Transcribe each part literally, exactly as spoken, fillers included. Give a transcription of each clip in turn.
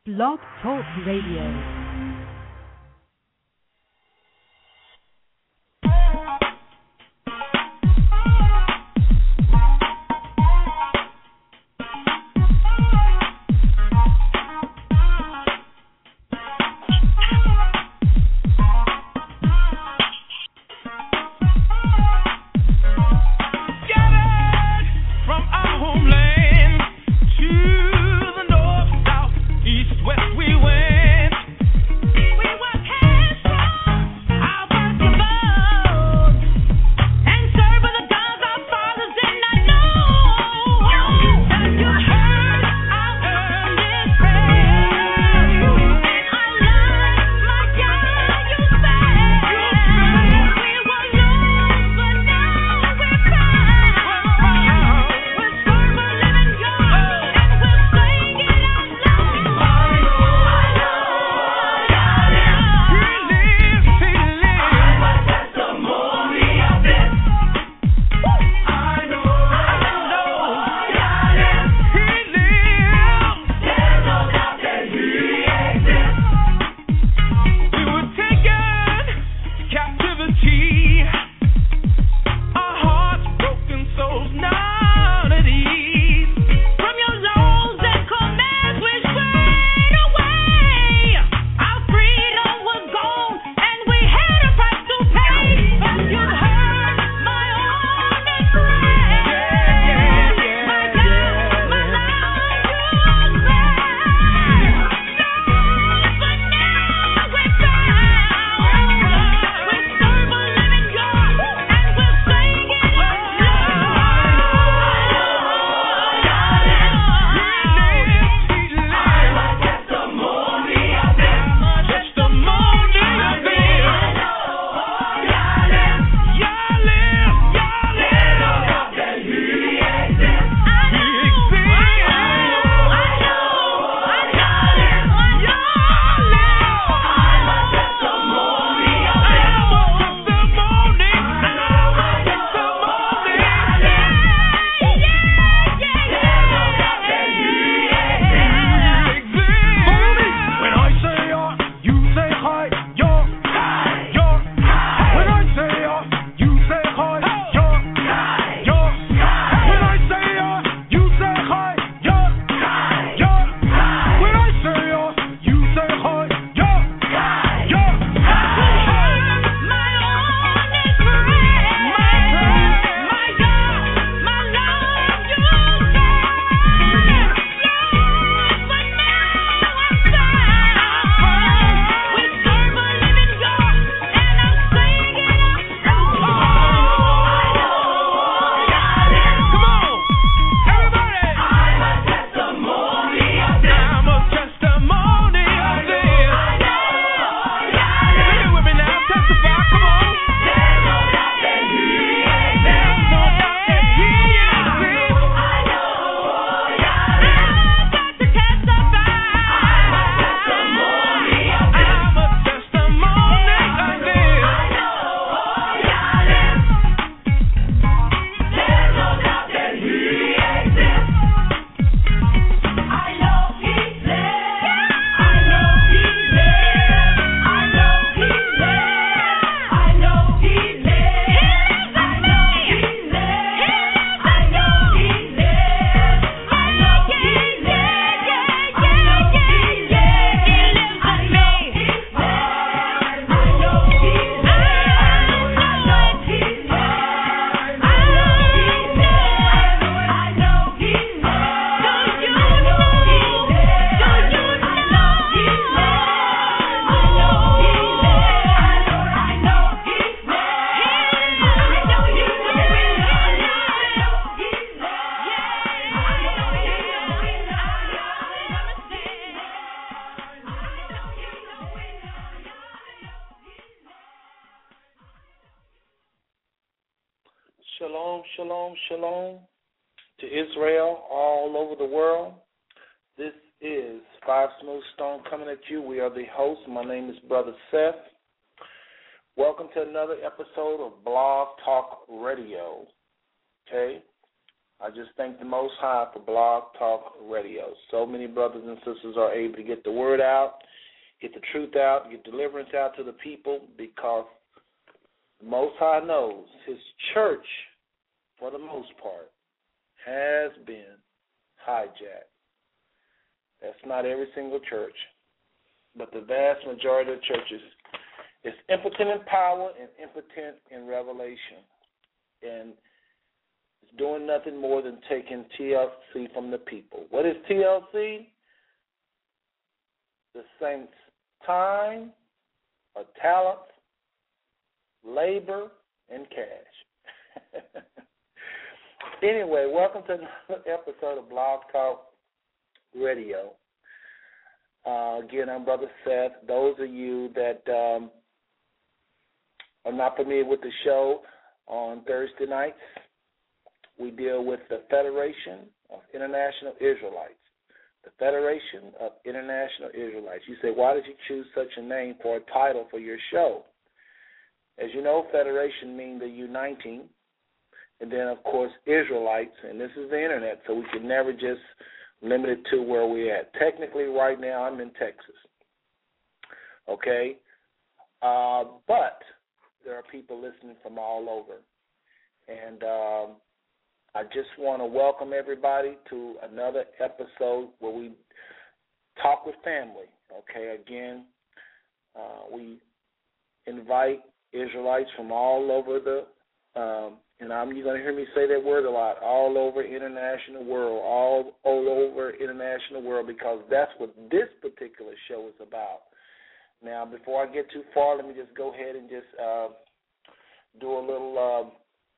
Blog Talk Radio. Shalom, shalom, shalom to Israel all over the world. This is Five Smooth Stone coming at you. We are the hosts. My name is Brother Seth. Welcome to another episode of Blog Talk Radio. Okay? I just thank the Most High for Blog Talk Radio. So many brothers and sisters are able to get the word out, get the truth out, get deliverance out to the people, because the Most High knows his church, for the most part, has been hijacked. That's not every single church, but the vast majority of churches is impotent in power and impotent in revelation. And it's doing nothing more than taking T L C from the people. What is T L C? The saints' time or talent, labor, and cash. Anyway, welcome to another episode of Blog Talk Radio. Uh, again, I'm Brother Seth. Those of you that um, are not familiar with the show, on Thursday nights, we deal with the Federation of International Israelites. The Federation of International Israelites. You say, why did you choose such a name for a title for your show? As you know, Federation means the uniting, and then, of course, Israelites, and this is the Internet, so we can never just limit it to where we're at. Technically, right now, I'm in Texas, okay? Uh, but there are people listening from all over, and um, I just want to welcome everybody to another episode where we talk with family, okay? Again, uh, we invite Israelites from all over the um, and I'm, you're going to hear me say that word a lot, all over international world, all, all over international world, because that's what this particular show is about. Now, before I get too far, let me just go ahead and just uh, do a little, uh,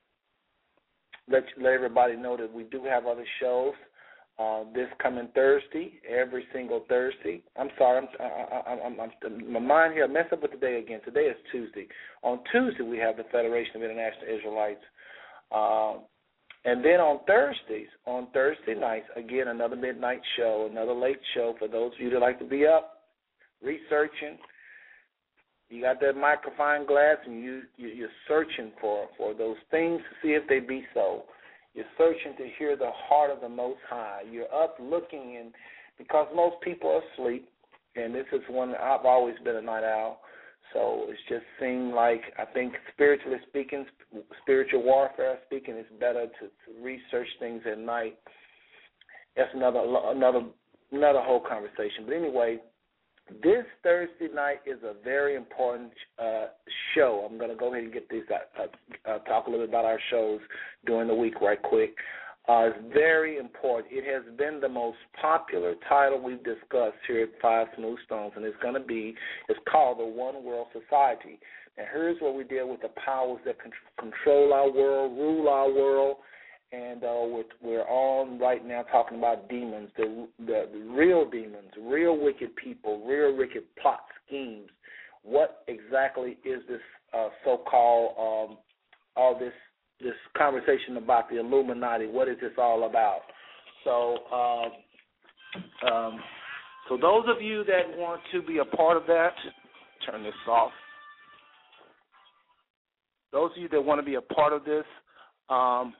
let, let everybody know that we do have other shows uh, this coming Thursday, every single Thursday. I'm sorry, I'm, I, I, I'm, I'm, my mind here, I messed up with the day again. Today is Tuesday. On Tuesday, we have the Federation of International Israelites. Um, and then on Thursdays, on Thursday nights, again, another midnight show, another late show for those of you that like to be up, researching. You got that magnifying glass and you, you, you're searching for, for those things to see if they be so. You're searching to hear the heart of the Most High. You're up looking, and because most people are asleep, and this is one, I've always been a night owl, so it's just seemed like, I think spiritually speaking, spiritual warfare speaking, it's better to, to research things at night. That's another another another whole conversation. But anyway, this Thursday night is a very important uh, show. I'm going to go ahead and get this, uh, uh, talk a little bit about our shows during the week right quick. Uh, it's very important. It has been the most popular title we've discussed here at Five Smooth Stones, and it's going to be, it's called the One World Society. And here's where we deal with the powers that con- control our world, rule our world, and uh, we're, we're on right now talking about demons, the, the, the real demons, real wicked people, real wicked plot schemes. What exactly is this uh, so-called, um, all this this conversation about the Illuminati? What is this all about? So, uh, um, so those of you that want to be a part of that, turn this off. Those of you that want to be a part of this, um,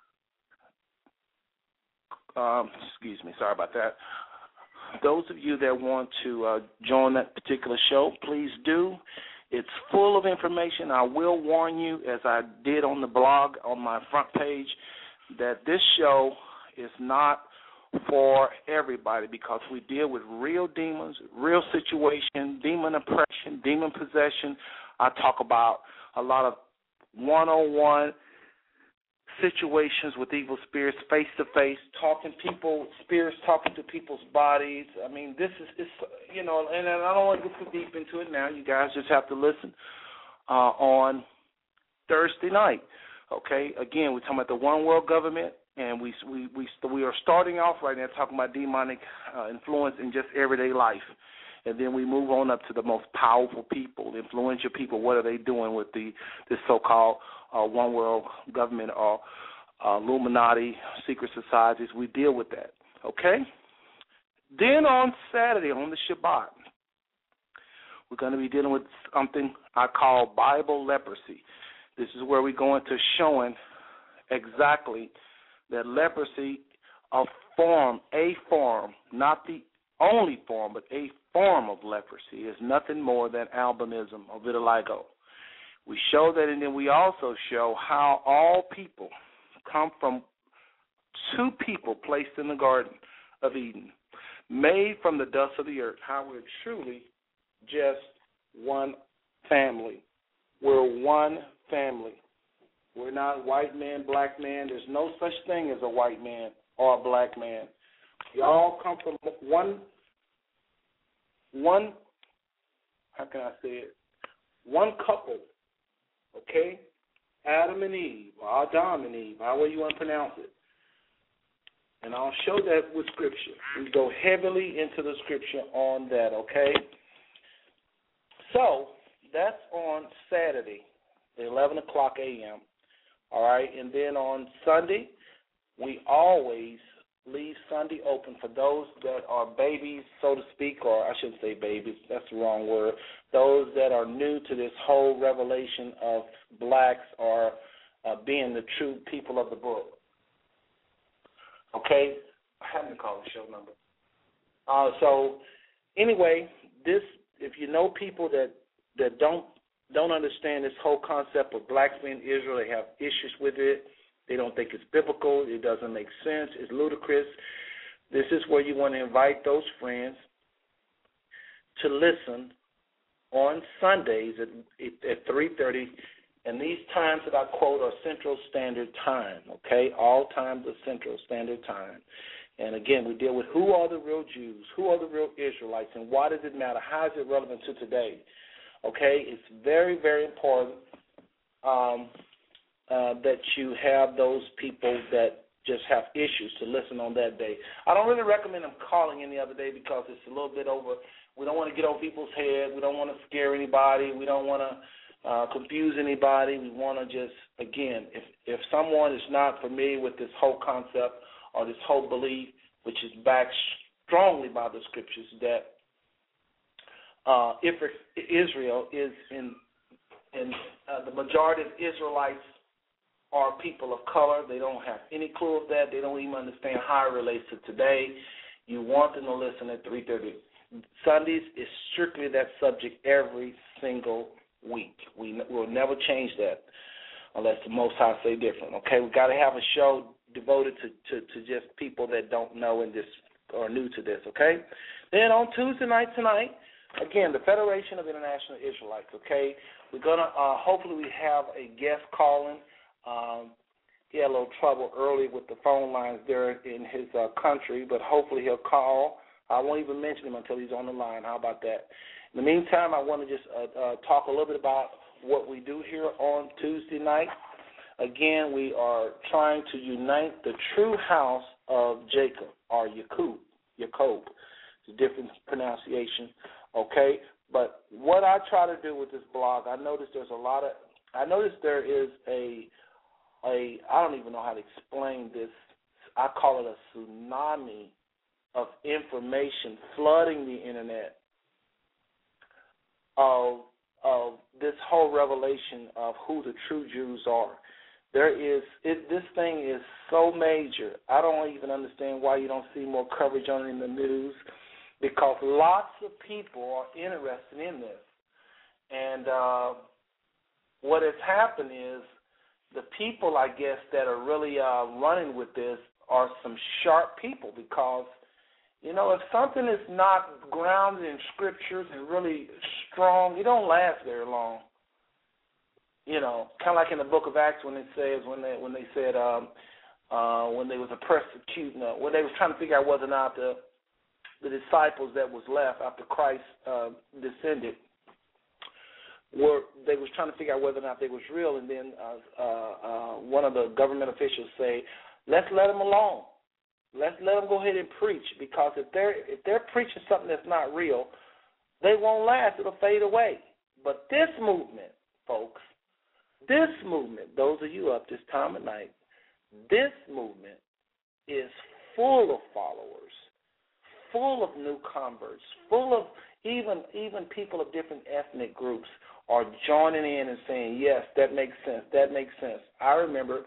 um, excuse me, sorry about that. Those of you that want to uh, join that particular show, please do. It's full of information. I will warn you, as I did on the blog on my front page, that this show is not for everybody, because we deal with real demons, real situation, demon oppression, demon possession. I talk about a lot of one-on-one situations with evil spirits, face-to-face, talking people, spirits talking to people's bodies. I mean, this is, it's, you know, and, and I don't want to get too deep into it now. You guys just have to listen uh, on Thursday night, okay? Again, we're talking about the one world government, and we we we, we are starting off right now talking about demonic uh, influence in just everyday life. And then we move on up to the most powerful people, influential people. What are they doing with the this so-called uh, one world government or uh, Illuminati, secret societies? We deal with that, okay? Then on Saturday, on the Shabbat, we're going to be dealing with something I call Bible leprosy. This is where we go into showing exactly that leprosy, a form, a form, not the only form, but a form of leprosy is nothing more than albinism or vitiligo. We show that, and then we also show how all people come from two people placed in the Garden of Eden, made from the dust of the earth, how we're truly just one family. We're one family. We're not white man, black man. There's no such thing as a white man or a black man. We all come from one, one, how can I say it, one couple, okay? Adam and Eve, or Adam and Eve, however you want to pronounce it. And I'll show that with Scripture. We go heavily into the Scripture on that, okay? So, that's on Saturday, eleven o'clock a.m., all right? And then on Sunday, we always leave Sunday open for those that are babies, so to speak, or I shouldn't say babies, that's the wrong word, those that are new to this whole revelation of blacks or uh, being the true people of the book. Okay? I haven't called the show number. Uh, so, anyway, this, if you know people that, that don't don't understand this whole concept of blacks being Israel, they have issues with it, they don't think it's biblical, it doesn't make sense, it's ludicrous, this is where you want to invite those friends to listen on Sundays at, at three thirty, and these times that I quote are Central Standard Time, okay? All times are Central Standard Time. And again, we deal with who are the real Jews, who are the real Israelites, and why does it matter? How is it relevant to today? Okay, it's very, very important um, uh, that you have those people that just have issues to listen on that day. I don't really recommend them calling any other day because it's a little bit over. We don't want to get on people's head. We don't want to scare anybody. We don't want to uh, confuse anybody. We want to just, again, if, if someone is not familiar with this whole concept or this whole belief, which is backed strongly by the Scriptures, that Uh, if Israel is in, in uh, the majority of Israelites are people of color. They don't have any clue of that. They don't even understand how it relates to today. You want them to listen at three thirty. Sundays is strictly that subject every single week. We will never change that unless the Most High say different. Okay, we've got to have a show devoted to, to, to just people that don't know and just are new to this. Okay, then on Tuesday night tonight. Again, the Federation of International Israelites, okay? We're going to, uh, hopefully we have a guest calling. Um, he had a little trouble early with the phone lines there in his uh, country, but hopefully he'll call. I won't even mention him until he's on the line. How about that? In the meantime, I want to just uh, uh, talk a little bit about what we do here on Tuesday night. Again, we are trying to unite the true house of Jacob, or Yaakov. Yaakov. It's a different pronunciation. Okay, but what I try to do with this blog, I noticed there's a lot of, I noticed there is a, a, I don't even know how to explain this. I call it a tsunami of information flooding the internet of of this whole revelation of who the true Jews are. There is, it, this thing is so major. I don't even understand why you don't see more coverage on it in the news. Because lots of people are interested in this. And uh, what has happened is the people, I guess, that are really uh, running with this are some sharp people because, you know, if something is not grounded in Scriptures and really strong, it don't last very long. You know, kind of like in the book of Acts when it says, when they when they said, um, uh, when they was a persecuting, uh, when they was trying to figure out whether or not the the disciples that was left after Christ uh, descended, were they was trying to figure out whether or not they was real, and then uh, uh, uh, one of the government officials say, let's let them alone. Let's let them go ahead and preach, because if they're, if they're preaching something that's not real, they won't last. It'll fade away. But this movement, folks, this movement, those of you up this time of night, this movement is full of followers, full of new converts, full of even even people of different ethnic groups are joining in and saying, yes, that makes sense, that makes sense. I remember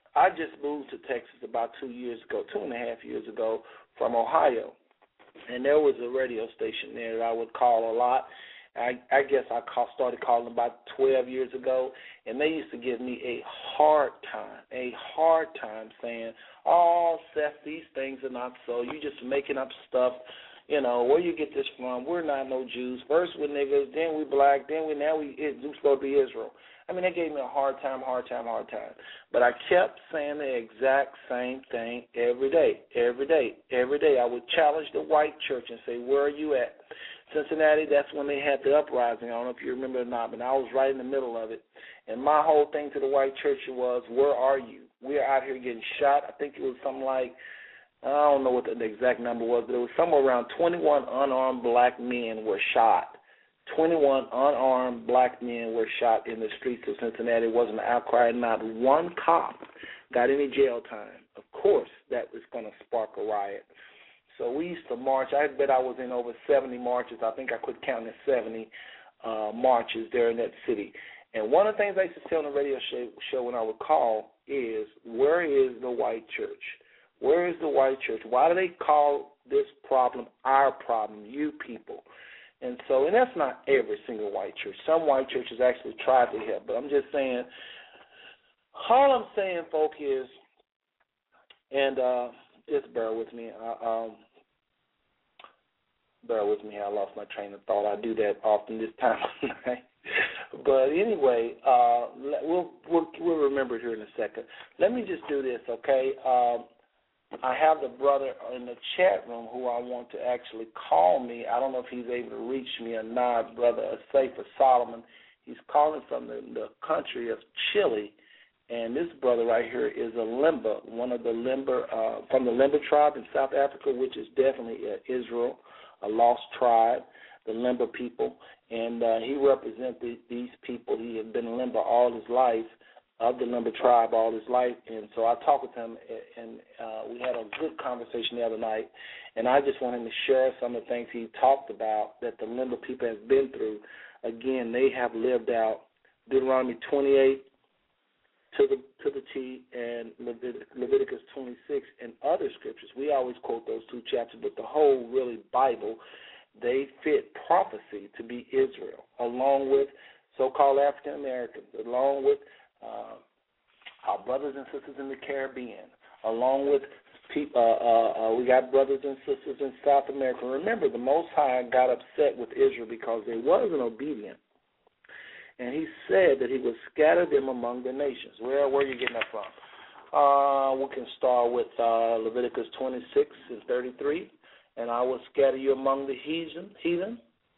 I just moved to Texas about two years ago, two and a half years ago from Ohio. And there was a radio station there that I would call a lot. I, I guess I call, started calling about twelve years ago, and they used to give me a hard time, a hard time saying, oh, Seth, these things are not so. You just making up stuff. You know, where you get this from? We're not no Jews. First we're niggas, then we black, then we now we we're supposed to be Israel. I mean, they gave me a hard time, hard time, hard time. But I kept saying the exact same thing every day, every day, every day. I would challenge the white church and say, where are you at? Cincinnati, that's when they had the uprising. I don't know if you remember or not, but I was right in the middle of it. And my whole thing to the white church was, where are you? We're out here getting shot. I think it was something like, I don't know what the exact number was, but it was somewhere around twenty-one unarmed black men were shot. twenty-one unarmed black men were shot in the streets of Cincinnati. It wasn't an outcry. Not one cop got any jail time. Of course, that was going to spark a riot. So we used to march. I bet I was in over seventy marches. I think I quit counting seventy uh, marches there in that city. And one of the things I used to say on the radio show, show when I would call is, where is the white church? Where is the white church? Why do they call this problem our problem, you people? And so, and that's not every single white church. Some white churches actually try to help. But I'm just saying, all I'm saying, folk, is, and uh, just bear with me. Uh, um, bear with me. I lost my train of thought. I do that often this time of night. But anyway, uh, we'll, we'll we'll remember it here in a second. Let me just do this, okay? Um, I have the brother in the chat room who I want to actually call me. I don't know if he's able to reach me or not, Brother Asafa Solomon. He's calling from the, the country of Chile, and this brother right here is a Limba, one of the Limba, uh, from the Limba tribe in South Africa, which is definitely uh, Israel, a lost tribe, the Limba people, and uh, he represents the, these people. He has been a Limba all his life, of the Limba tribe all his life, and so I talked with him, and uh, we had a good conversation the other night, and I just wanted to share some of the things he talked about that the Limba people have been through. Again, they have lived out Deuteronomy twenty-eight to the to the T and Leviticus twenty-six and other scriptures. We always quote those two chapters, but the whole really Bible, they fit prophecy to be Israel, along with so-called African Americans, along with Uh, our brothers and sisters in the Caribbean, along with people, uh, uh, uh, we got brothers and sisters in South America. Remember, the Most High got upset with Israel because they wasn't obedient, and he said that he would scatter them among the nations. Where, where are you getting that from? Uh, we can start with uh, Leviticus twenty-six and thirty-three, and I will scatter you among the heathen, heathen,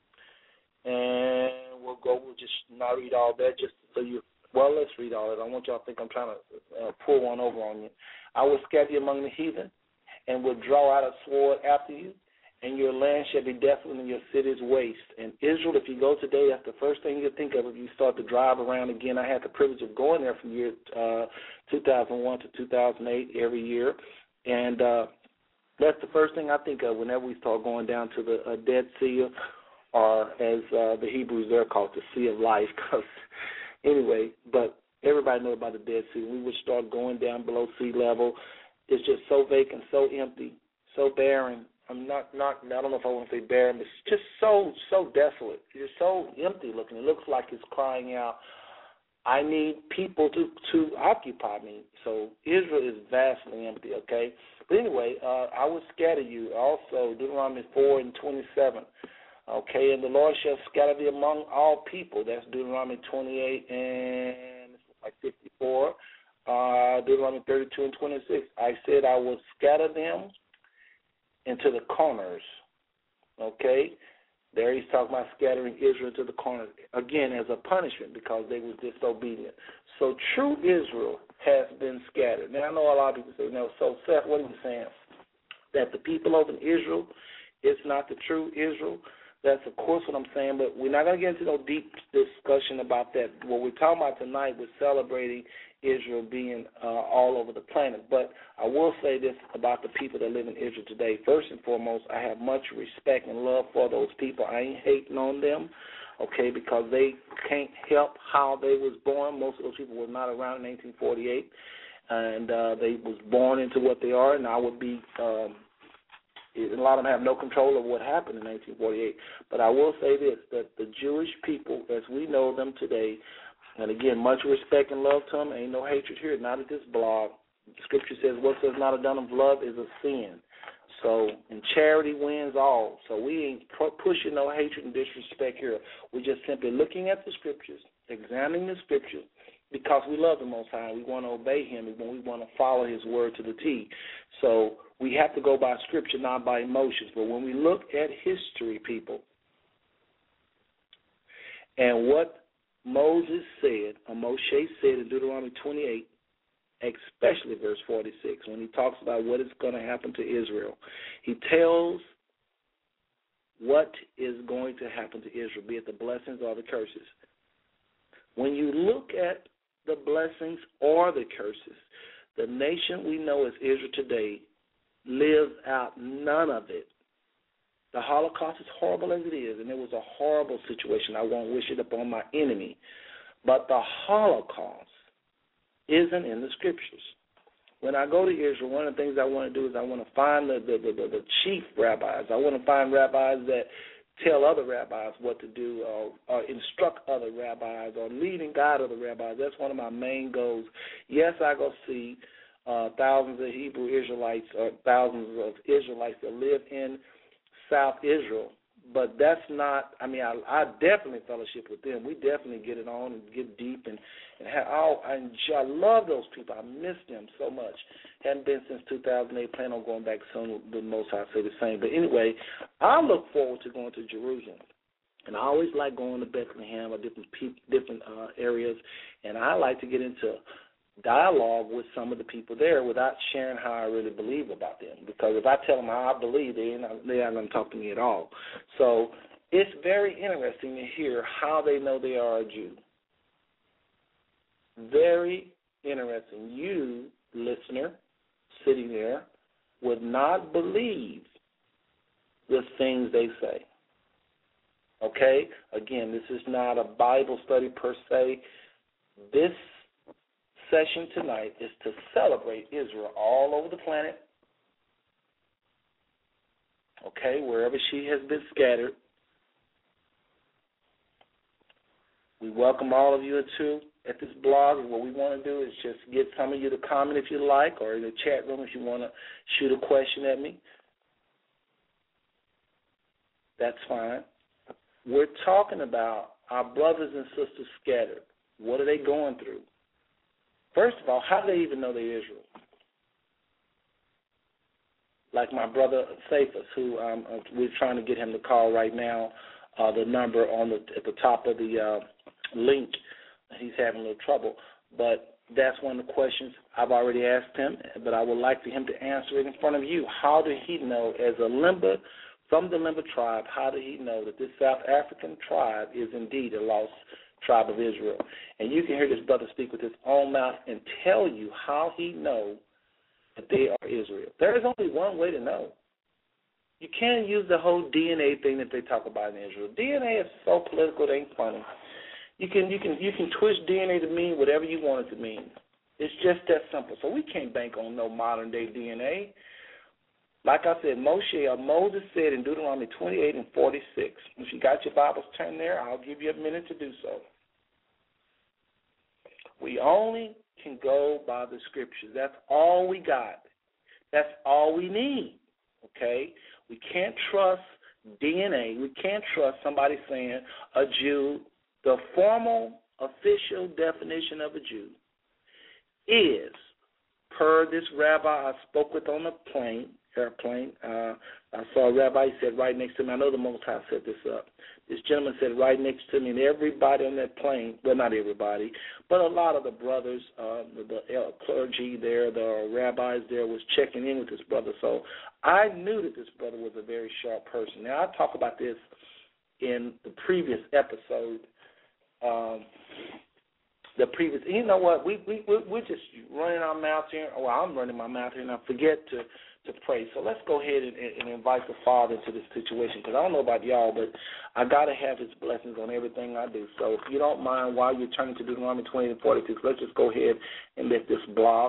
and we'll go. We'll just not read all that, just so you. Well, let's read all of it. I want y'all to think I'm trying to uh, pull one over on you. I will scatter you among the heathen, and will draw out a sword after you, and your land shall be desolate and your cities waste. And Israel, if you go today, that's the first thing you think of if you start to drive around again. I had the privilege of going there from year uh, two thousand one to two thousand eight every year, and uh, that's the first thing I think of whenever we start going down to the uh, Dead Sea, or as uh, the Hebrews there call it, the Sea of Life, because anyway, but everybody knows about the Dead Sea. We would start going down below sea level. It's just so vacant, so empty, so barren. I'm not, not I don't know if I want to say barren, but it's just so, so desolate. It's so empty looking. It looks like it's crying out, I need people to, to occupy me. So Israel is vastly empty, okay? But anyway, uh, I will scatter you. Also, Deuteronomy four and twenty-seven. Okay, and the Lord shall scatter thee among all people. That's Deuteronomy twenty-eight and like fifty-four. Uh, Deuteronomy thirty-two and twenty-six. I said I will scatter them into the corners. Okay, there he's talking about scattering Israel to the corners again as a punishment because they were disobedient. So true Israel has been scattered. Now I know a lot of people say, "No, so Seth, what are you saying? That the people over in Israel, it's not the true Israel?" That's, of course, what I'm saying, but we're not going to get into no deep discussion about that. What we're talking about tonight, we're celebrating Israel being uh, all over the planet. But I will say this about the people that live in Israel today. First and foremost, I have much respect and love for those people. I ain't hating on them, okay, because they can't help how they was born. Most of those people were not around in eighteen forty-eight. and uh, they was born into what they are, and I would be. Um, a lot of them have no control of what happened in nineteen forty-eight. But I will say this: that the Jewish people, as we know them today, and again, much respect and love to them. Ain't no hatred here. Not at this blog. Scripture says, "What says not a done of love is a sin." So, and charity wins all. So we ain't pushing no hatred and disrespect here. We're just simply looking at the Scriptures, examining the Scriptures, because we love the Most High. We want to obey Him, and we want to follow His word to the T. So we have to go by Scripture, not by emotions. But when we look at history, people, and what Moses said, or Moshe said in Deuteronomy twenty-eight, especially verse forty-six, when he talks about what is going to happen to Israel. He tells what is going to happen to Israel, be it the blessings or the curses. When you look at the blessings or the curses, the nation we know as Israel today lives out none of it. The Holocaust is horrible as it is, and it was a horrible situation. I won't wish it upon my enemy. But the Holocaust isn't in the Scriptures. When I go to Israel, one of the things I want to do is I want to find the, the, the, the chief rabbis. I want to find rabbis that tell other rabbis what to do, or, or instruct other rabbis, or lead and guide other rabbis. That's one of my main goals. Yes, I go see uh, thousands of Hebrew Israelites, or thousands of Israelites that live in South Israel, but that's not, I mean, I, I definitely fellowship with them. We definitely get it on and get deep, and, and have, oh, I, enjoy, I love those people. I miss them so much. Hadn't been since two thousand eight, plan on going back soon. The Most High say the same. But anyway, I look forward to going to Jerusalem. And I always like going to Bethlehem or different pe- different uh, areas, and I like to get into dialogue with some of the people there without sharing how I really believe about them. Because if I tell them how I believe, they ain't not, they aren't going to talk to me at all. So it's very interesting to hear how they know they are a Jew. Very interesting. You, listener, sitting there, would not believe the things they say. Okay? Again, this is not a Bible study per se. This session tonight is to celebrate Israel all over the planet, okay, wherever she has been scattered. We welcome all of you into at this blog, and what we want to do is just get some of you to comment if you like, or in the chat room if you want to shoot a question at me. That's fine. We're talking about our brothers and sisters scattered. What are they going through? First of all, how do they even know they're Israel? Like my brother Cephas, who um, we're trying to get him to call right now, uh, the number on the at the top of the uh, link. He's having a little trouble, but that's one of the questions I've already asked him, but I would like for him to answer it in front of you. How did he know, as a Limba, from the Limba tribe, how did he know that this South African tribe is indeed a lost tribe of Israel? And you can hear this brother speak with his own mouth and tell you how he knows that they are Israel. There is only one way to know. You can't use the whole D N A thing that they talk about in Israel. D N A is so political, it ain't funny. You can you can you can twist D N A to mean whatever you want it to mean. It's just that simple. So we can't bank on no modern day D N A. Like I said, Moshe or Moses said in Deuteronomy twenty-eight and forty-six. If you got your Bibles turned there, I'll give you a minute to do so. We only can go by the Scriptures. That's all we got. That's all we need, okay? We can't trust D N A. We can't trust somebody saying a Jew. The formal, official definition of a Jew is, per this rabbi I spoke with on the plane, airplane, uh, I saw a rabbi, he said right next to me, I know the Most High set this up. This gentleman said right next to me, and everybody on that plane, well, not everybody, but a lot of the brothers, uh, the, the clergy there, the rabbis there was checking in with this brother. So I knew that this brother was a very sharp person. Now, I talk about this in the previous episode. Um, the previous, you know what, we, we, we're just running our mouth here. Well, I'm running my mouth here, and I forget to, to pray. So let's go ahead and, and invite the Father into this situation, because I don't know about y'all, but I got to have his blessings on everything I do. So if you don't mind, while you're turning to Deuteronomy twenty and forty-six, let's just go ahead and let this blog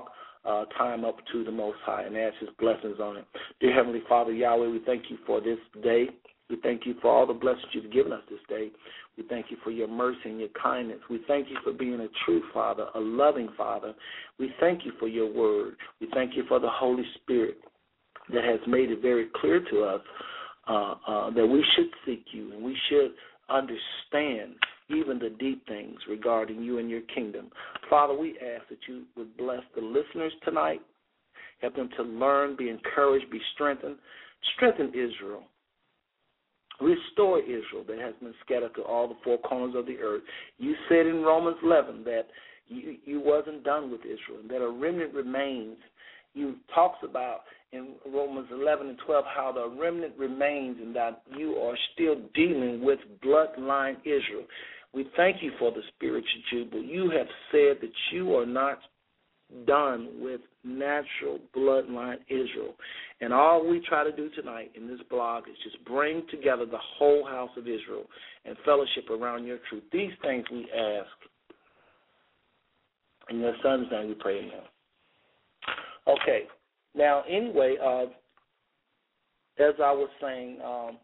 uh, time up to the Most High and ask His blessings on it. Dear Heavenly Father, Yahweh, we thank you for this day. We thank you for all the blessings you've given us this day. We thank you for your mercy and your kindness. We thank you for being a true Father, a loving Father. We thank you for your word. We thank you for the Holy Spirit that has made it very clear to us uh, uh, that we should seek you and we should understand even the deep things regarding you and your kingdom. Father, we ask that you would bless the listeners tonight, help them to learn, be encouraged, be strengthened. Strengthen Israel. Restore Israel that has been scattered to all the four corners of the earth. You said in Romans eleven that you, you wasn't done with Israel, that a remnant remains. You talks about in Romans eleven and twelve how the remnant remains and that you are still dealing with bloodline Israel. We thank you for the spiritual jubilee. You have said that you are not done with natural bloodline Israel. And all we try to do tonight in this blog is just bring together the whole house of Israel and fellowship around your truth. These things we ask. In your Son's name we pray now. Okay. Now, anyway, uh, as I was saying, um,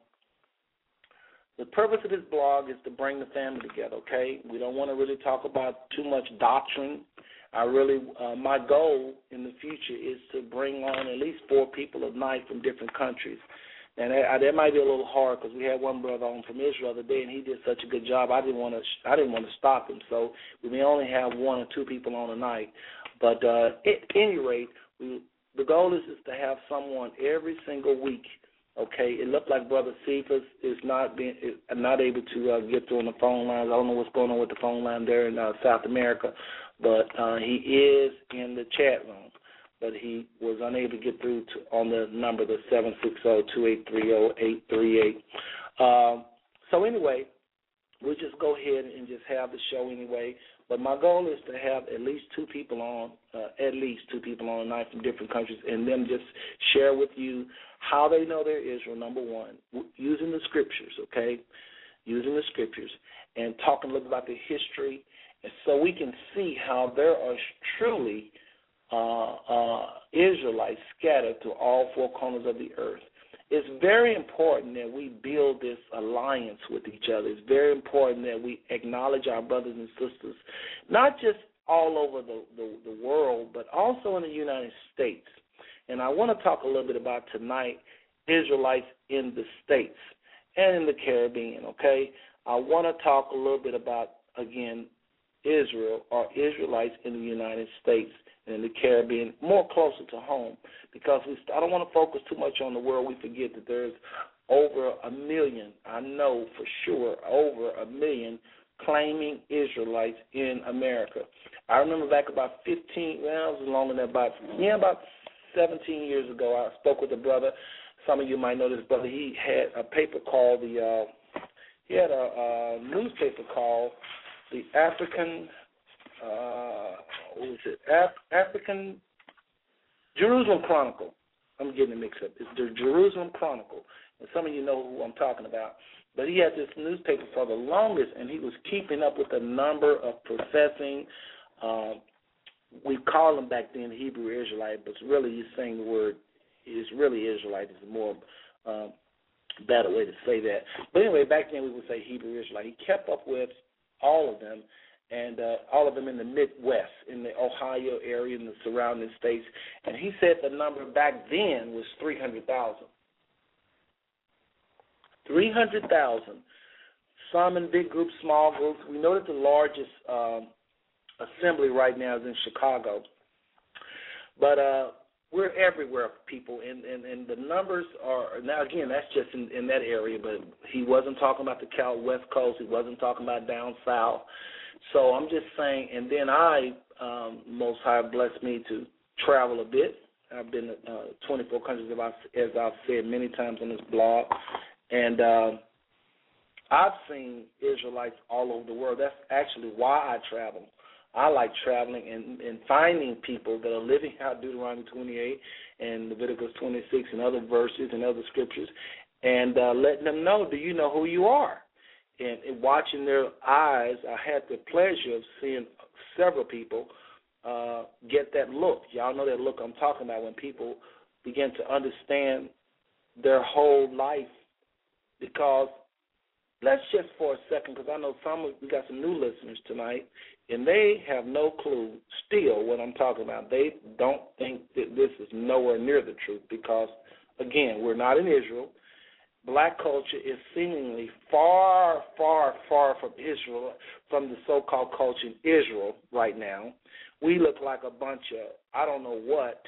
the purpose of this blog is to bring the family together, okay? We don't want to really talk about too much doctrine. I really, uh, my goal in the future is to bring on at least four people a night from different countries. And that, that might be a little hard because we had one brother on from Israel the other day, and he did such a good job. I didn't want to, I didn't want to stop him. So we may only have one or two people on a night. But uh, at any rate, we, the goal is, is to have someone every single week. Okay, it looked like Brother Cephas is not being is not able to uh, get through on the phone lines. I don't know what's going on with the phone line there in uh, South America, but uh, he is in the chat room. But he was unable to get through to, on the number, the seven six zero, two eight three zero, eight three eight. Um, so anyway, we'll just go ahead and just have the show anyway. But my goal is to have at least two people on, uh, at least two people on a night from different countries, and them just share with you how they know they're Israel, number one, using the scriptures, okay, using the scriptures, and talking a little about the history, and so we can see how there are truly uh, uh, Israelites scattered to all four corners of the earth. It's very important that we build this alliance with each other. It's very important that we acknowledge our brothers and sisters, not just all over the, the, the world, but also in the United States. And I want to talk a little bit about tonight Israelites in the States and in the Caribbean, okay? I want to talk a little bit about, again, Israel or Israelites in the United States and in the Caribbean, more closer to home, because we, I don't want to focus too much on the world. We forget that there's over a million, I know for sure, over a million claiming Israelites in America. I remember back about fifteen, well, it was longer than about, yeah, about seventeen years ago, I spoke with a brother. Some of you might know this brother. He had a paper called the, uh, he had a, a newspaper called the African, uh, what was it, Af- African Jerusalem Chronicle. I'm getting it mixed up. It's the Jerusalem Chronicle. And some of you know who I'm talking about. But he had this newspaper for the longest, and he was keeping up with a number of professing, uh, we call them back then Hebrew Israelite, but really he's saying the word is really Israelite. It's a more uh, better way to say that. But anyway, back then we would say Hebrew Israelite. He kept up with all of them, and uh, all of them in the Midwest, in the Ohio area and the surrounding states. And he said the number back then was three hundred thousand. three hundred thousand. Some in big groups, small groups. We know that the largest um, assembly right now is in Chicago. But uh, we're everywhere, people, and, and, and the numbers are, now again, that's just in, in that area, but he wasn't talking about the Cal West Coast. He wasn't talking about down south. So I'm just saying, and then I, um, Most High blessed me to travel a bit. I've been to uh, twenty-four countries, as I've said many times on this blog, and uh, I've seen Israelites all over the world. That's actually why I travel. I like traveling and, and finding people that are living out Deuteronomy twenty-eight and Leviticus twenty-six and other verses and other scriptures, and uh, letting them know, do you know who you are? And, and watching their eyes, I had the pleasure of seeing several people uh, get that look. Y'all know that look I'm talking about when people begin to understand their whole life. Because let's just for a second, because I know some of, we got some new listeners tonight, and they have no clue still what I'm talking about. They don't think that this is nowhere near the truth because, again, we're not in Israel. Black culture is seemingly far, far, far from Israel, from the so-called culture in Israel right now. We look like a bunch of, I don't know what,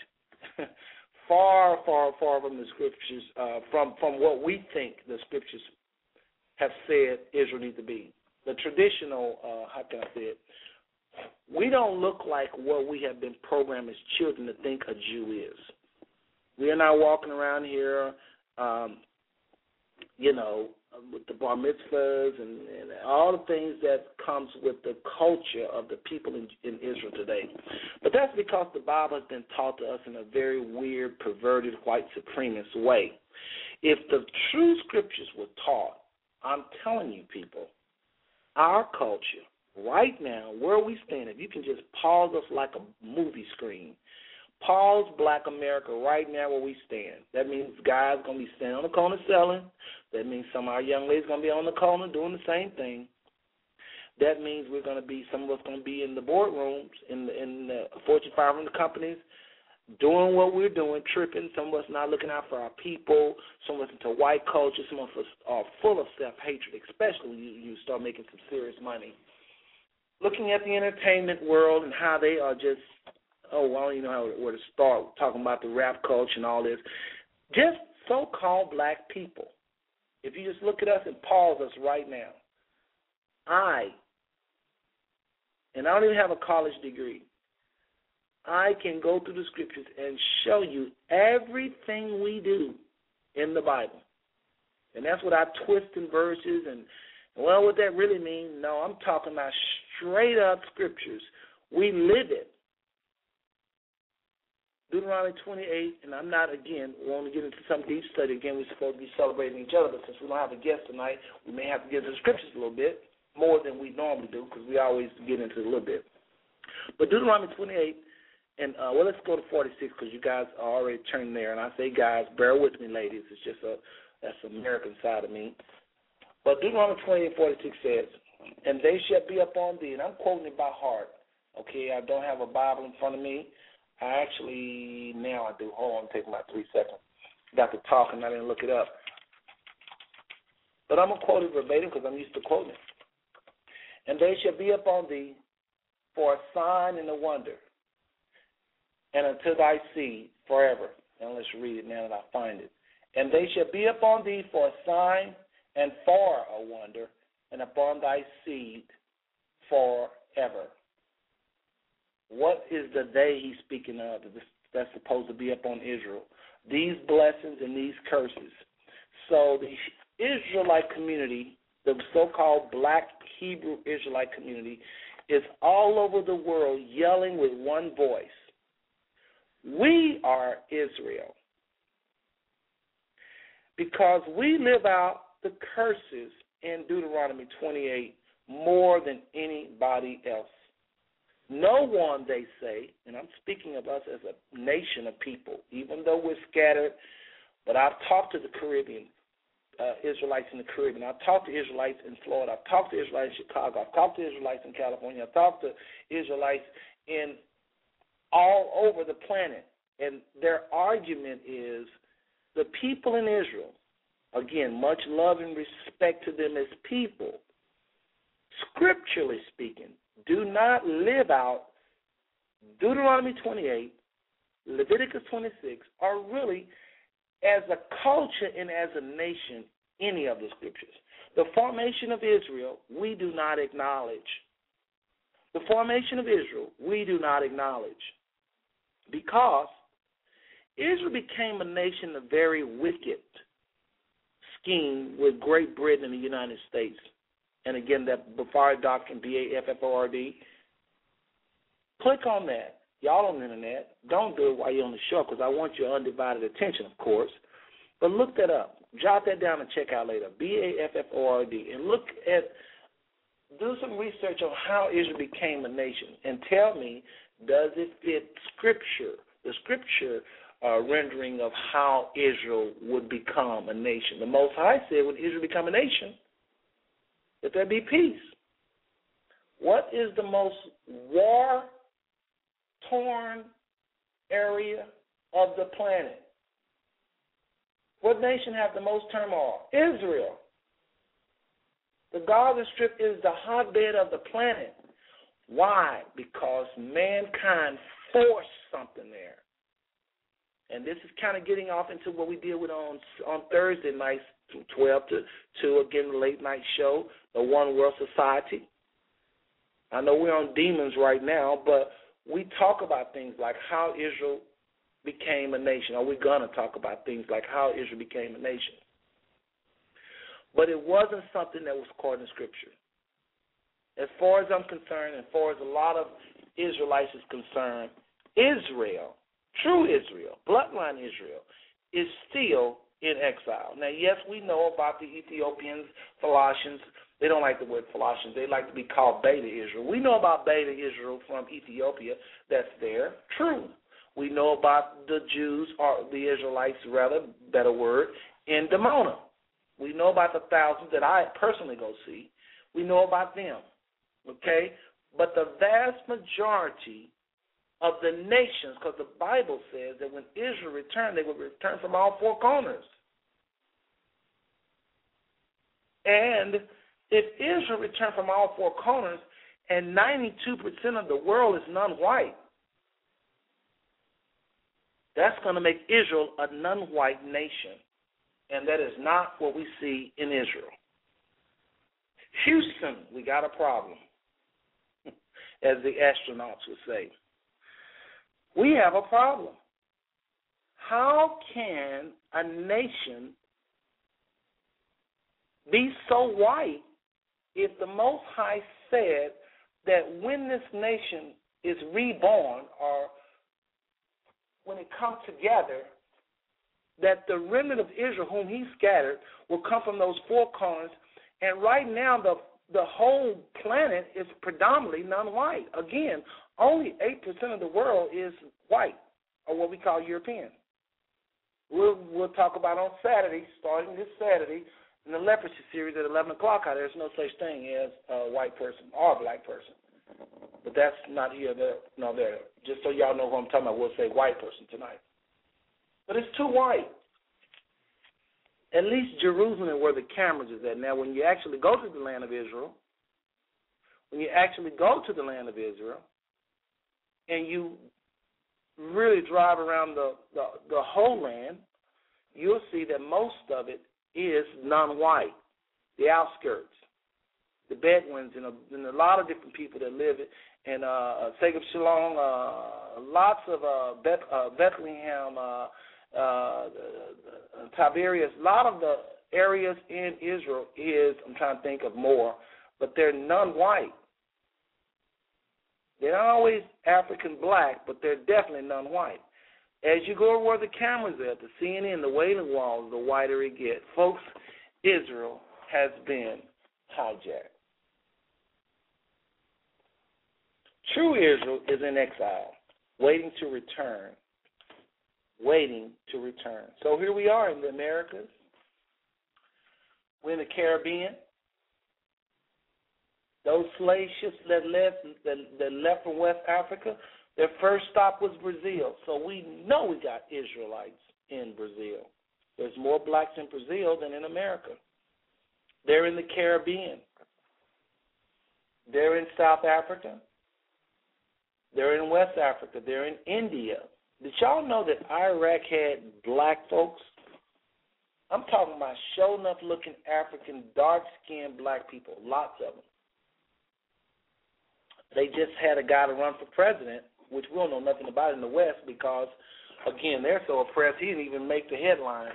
far, far, far from the scriptures, uh, from, from what we think the scriptures have said Israel needs to be. The traditional, uh, how can I say it, we don't look like what we have been programmed as children to think a Jew is. We are not walking around here, um, you know, with the bar mitzvahs and, and all the things that comes with the culture of the people in, in Israel today. But that's because the Bible has been taught to us in a very weird, perverted, white supremacist way. If the true scriptures were taught, I'm telling you people, our culture, right now, where we stand, if you can just pause us like a movie screen, pause Black America right now where we stand. That means guys going to be standing on the corner selling. That means some of our young ladies going to be on the corner doing the same thing. That means we're going to be, some of us going to be in the boardrooms, in the, in the Fortune five hundred companies, doing what we're doing, tripping. Some of us not looking out for our people. Some of us into white culture. Some of us are full of self-hatred, especially when you, you start making some serious money. Looking at the entertainment world and how they are just, oh, I don't even know how, where to start talking about the rap culture and all this. Just so-called black people. If you just look at us and pause us right now, I, and I don't even have a college degree, I can go through the scriptures and show you everything we do in the Bible. And that's what I twist in verses and, well, what that really means, no, I'm talking about straight up scriptures. We live it. Deuteronomy twenty-eight, and I'm not, again, want to get into some deep study. Again, we're supposed to be celebrating each other, but since we don't have a guest tonight, we may have to get into the scriptures a little bit, more than we normally do, because we always get into it a little bit. But Deuteronomy twenty-eight, and, uh, well, let's go to forty-six, because you guys are already turning there. And I say, guys, bear with me, ladies. It's just a, that's the American side of me. But Deuteronomy twenty-eight, forty-six says, and they shall be upon thee, and I'm quoting it by heart. Okay, I don't have a Bible in front of me. I actually, now I do. Hold on, take my three seconds. Got to talk and I didn't look it up. But I'm going to quote it verbatim because I'm used to quoting it. And they shall be upon thee for a sign and a wonder, and unto thy seed forever. Now let's read it now that I find it. And they shall be upon thee for a sign and for a wonder, and upon thy seed forever. What is the they he's speaking of that's supposed to be upon Israel? These blessings and these curses. So the Israelite community, the so-called black Hebrew Israelite community, is all over the world yelling with one voice. We are Israel. Because we live out the curses in Deuteronomy twenty-eight more than anybody else. No one, they say, and I'm speaking of us as a nation of people, even though we're scattered, but I've talked to the Caribbean, uh, Israelites in the Caribbean. I've talked to Israelites in Florida. I've talked to Israelites in Chicago. I've talked to Israelites in California. I've talked to Israelites in all over the planet. And their argument is the people in Israel, again, much love and respect to them as people, scripturally speaking, do not live out Deuteronomy twenty-eight, Leviticus twenty-six, or really as a culture and as a nation, any of the scriptures. The formation of Israel, we do not acknowledge. The formation of Israel, we do not acknowledge. Because Israel became a nation of very wicked scheme with Great Britain and the United States. And again, that Bafari doctrine, B A F F O R D. Click on that. Y'all on the internet. Don't do it while you're on the show because I want your undivided attention, of course. But look that up. Jot that down and check out later. B A F F O R D. And look at, do some research on how Israel became a nation and tell me Does it fit Scripture, the Scripture uh, rendering of how Israel would become a nation? The Most High said, when Israel become a nation, that there be peace. What is the most war-torn area of the planet? What nation has the most turmoil? Israel. The Gaza Strip is the hotbed of the planet. Why? Because mankind forced something there. And this is kind of getting off into what we deal with on on Thursday nights from twelve to two, again, the late night show, the One World Society. I know we're on demons right now, but we talk about things like how Israel became a nation. Or we're going to talk about things like how Israel became a nation. But it wasn't something that was caught in Scripture. As far as I'm concerned, as far as a lot of Israelites is concerned, Israel, true Israel, bloodline Israel, is still in exile. Now, yes, we know about the Ethiopians, Philistines. They don't like the word Philistines. They like to be called Beta Israel. We know about Beta Israel from Ethiopia. That's there. True. We know about the Jews, or the Israelites, rather, better word, in Dimona. We know about the thousands that I personally go see. We know about them, okay? But the vast majority of the nations, because the Bible says that when Israel returned, they would return from all four corners. And if Israel returned from all four corners and ninety-two percent of the world is non-white, that's going to make Israel a non-white nation. And that is not what we see in Israel. Houston, we got a problem, as the astronauts would say. We have a problem. How can a nation be so white if the Most High said that when this nation is reborn, or when it comes together, that the remnant of Israel, whom he scattered, will come from those four corners. And right now, the the whole planet is predominantly non-white. Again, only eight percent of the world is white, or what we call European. We'll, we'll talk about on Saturday, starting this Saturday, in the leprosy series at eleven o'clock, how there's no such thing as a white person or a black person. But that's not here, there, no, there. Just so y'all know who I'm talking about, we'll say white person tonight. But it's too white. At least Jerusalem, where the cameras is at. Now, when you actually go to the land of Israel, when you actually go to the land of Israel, and you really drive around the, the, the whole land, you'll see that most of it is non-white, the outskirts, the Bedouins, and a, and a lot of different people that live in uh, Segub Shalom, uh, lots of uh, Beth, uh, Bethlehem, uh, uh, Tiberias, a lot of the areas in Israel is, I'm trying to think of more, but they're non-white. They're not always African black, but they're definitely non-white. As you go where the cameras are, the C N N, the Wailing Walls, the whiter it gets. Folks, Israel has been hijacked. True Israel is in exile, waiting to return, waiting to return. So here we are in the Americas. We're in the Caribbean. Those slave ships that left, that, that left from West Africa, their first stop was Brazil. So we know we got Israelites in Brazil. There's more blacks in Brazil than in America. They're in the Caribbean. They're in South Africa. They're in West Africa. They're in India. Did y'all know that Iraq had black folks? I'm talking about show enough looking African, dark-skinned black people, lots of them. They just had a guy to run for president, which we don't know nothing about in the West because, again, they're so oppressed, he didn't even make the headlines.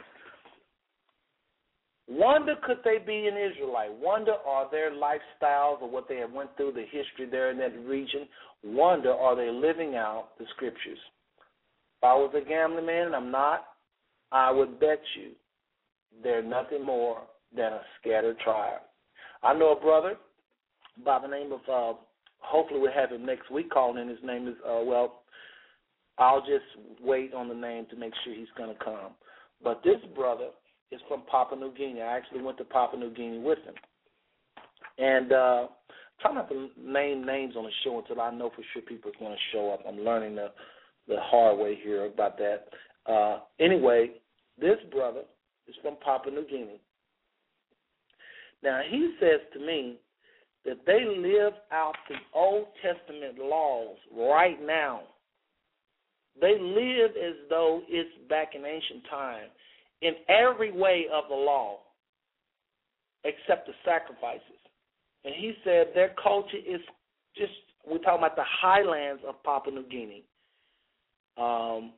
Wonder could they be an Israelite? Wonder are their lifestyles or what they have went through, the history there in that region? Wonder are they living out the scriptures? If I was a gambling man, and I'm not, I would bet you they're nothing more than a scattered tribe. I know a brother by the name of uh, hopefully we'll have him next week calling in. His name is, uh, well, I'll just wait on the name to make sure he's going to come. But this brother is from Papua New Guinea. I actually went to Papua New Guinea with him. And uh, try not to name names on the show until I know for sure people are going to show up. I'm learning the, the hard way here about that. Uh, anyway, this brother is from Papua New Guinea. Now, he says to me that they live out the Old Testament laws right now. They live as though it's back in ancient time in every way of the law except the sacrifices. And he said their culture is just, we're talking about the highlands of Papua New Guinea, um,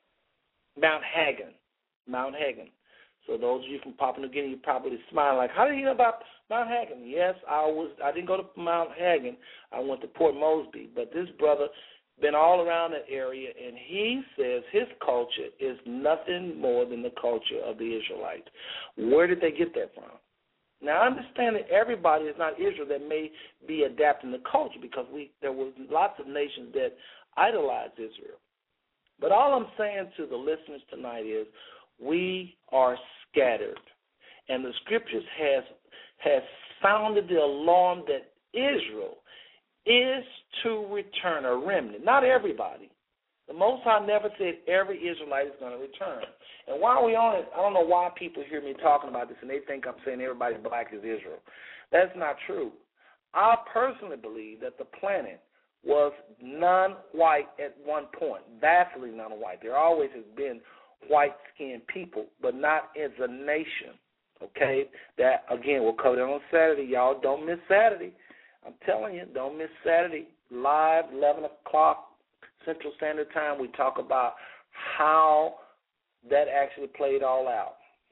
Mount Hagen, Mount Hagen. So those of you from Papua New Guinea, you probably smile like, how do you know about Mount Hagen? Yes, I was. I didn't go to Mount Hagen. I went to Port Moresby. But this brother been all around that area, and he says his culture is nothing more than the culture of the Israelites. Where did they get that from? Now, I understand that everybody is not Israel that may be adapting the culture because we there was lots of nations that idolized Israel. But all I'm saying to the listeners tonight is we are scattered, and the Scriptures has has sounded the alarm that Israel is to return, a remnant. Not everybody. The Most High never said every Israelite is going to return. And while we on it, I don't know why people hear me talking about this and they think I'm saying everybody black is Israel. That's not true. I personally believe that the planet was non-white at one point, vastly non-white. There always has been white-skinned people, but not as a nation, okay? That, again, we'll cover that on Saturday. Y'all don't miss Saturday. I'm telling you, don't miss Saturday. Live, eleven o'clock Central Standard Time, we talk about how that actually played all out.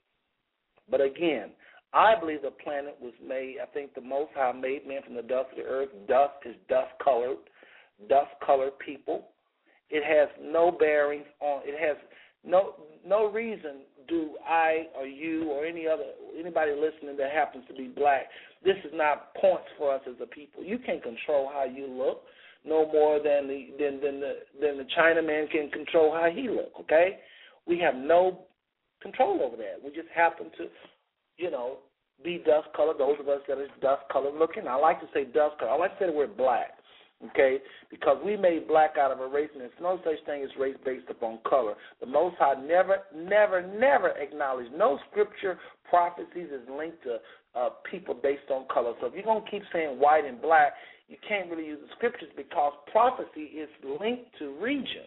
But again, I believe the planet was made, I think the Most High made man from the dust of the earth. Dust is dust-colored, dust-colored people. It has no bearings on, it has no no reason do I or you or any other, anybody listening that happens to be black, this is not points for us as a people. You can't control how you look no more than the than, than the than the Chinaman can control how he look, okay? We have no control over that. We just happen to, you know, be dust colored, those of us that are dust colored looking. I like to say dust colored. I like to say the word black, okay, because we made black out of a race, and there's no such thing as race based upon color. The Most High never, never, never acknowledged, no scripture prophecies is linked to uh, people based on color. So if you're going to keep saying white and black, you can't really use the scriptures because prophecy is linked to region.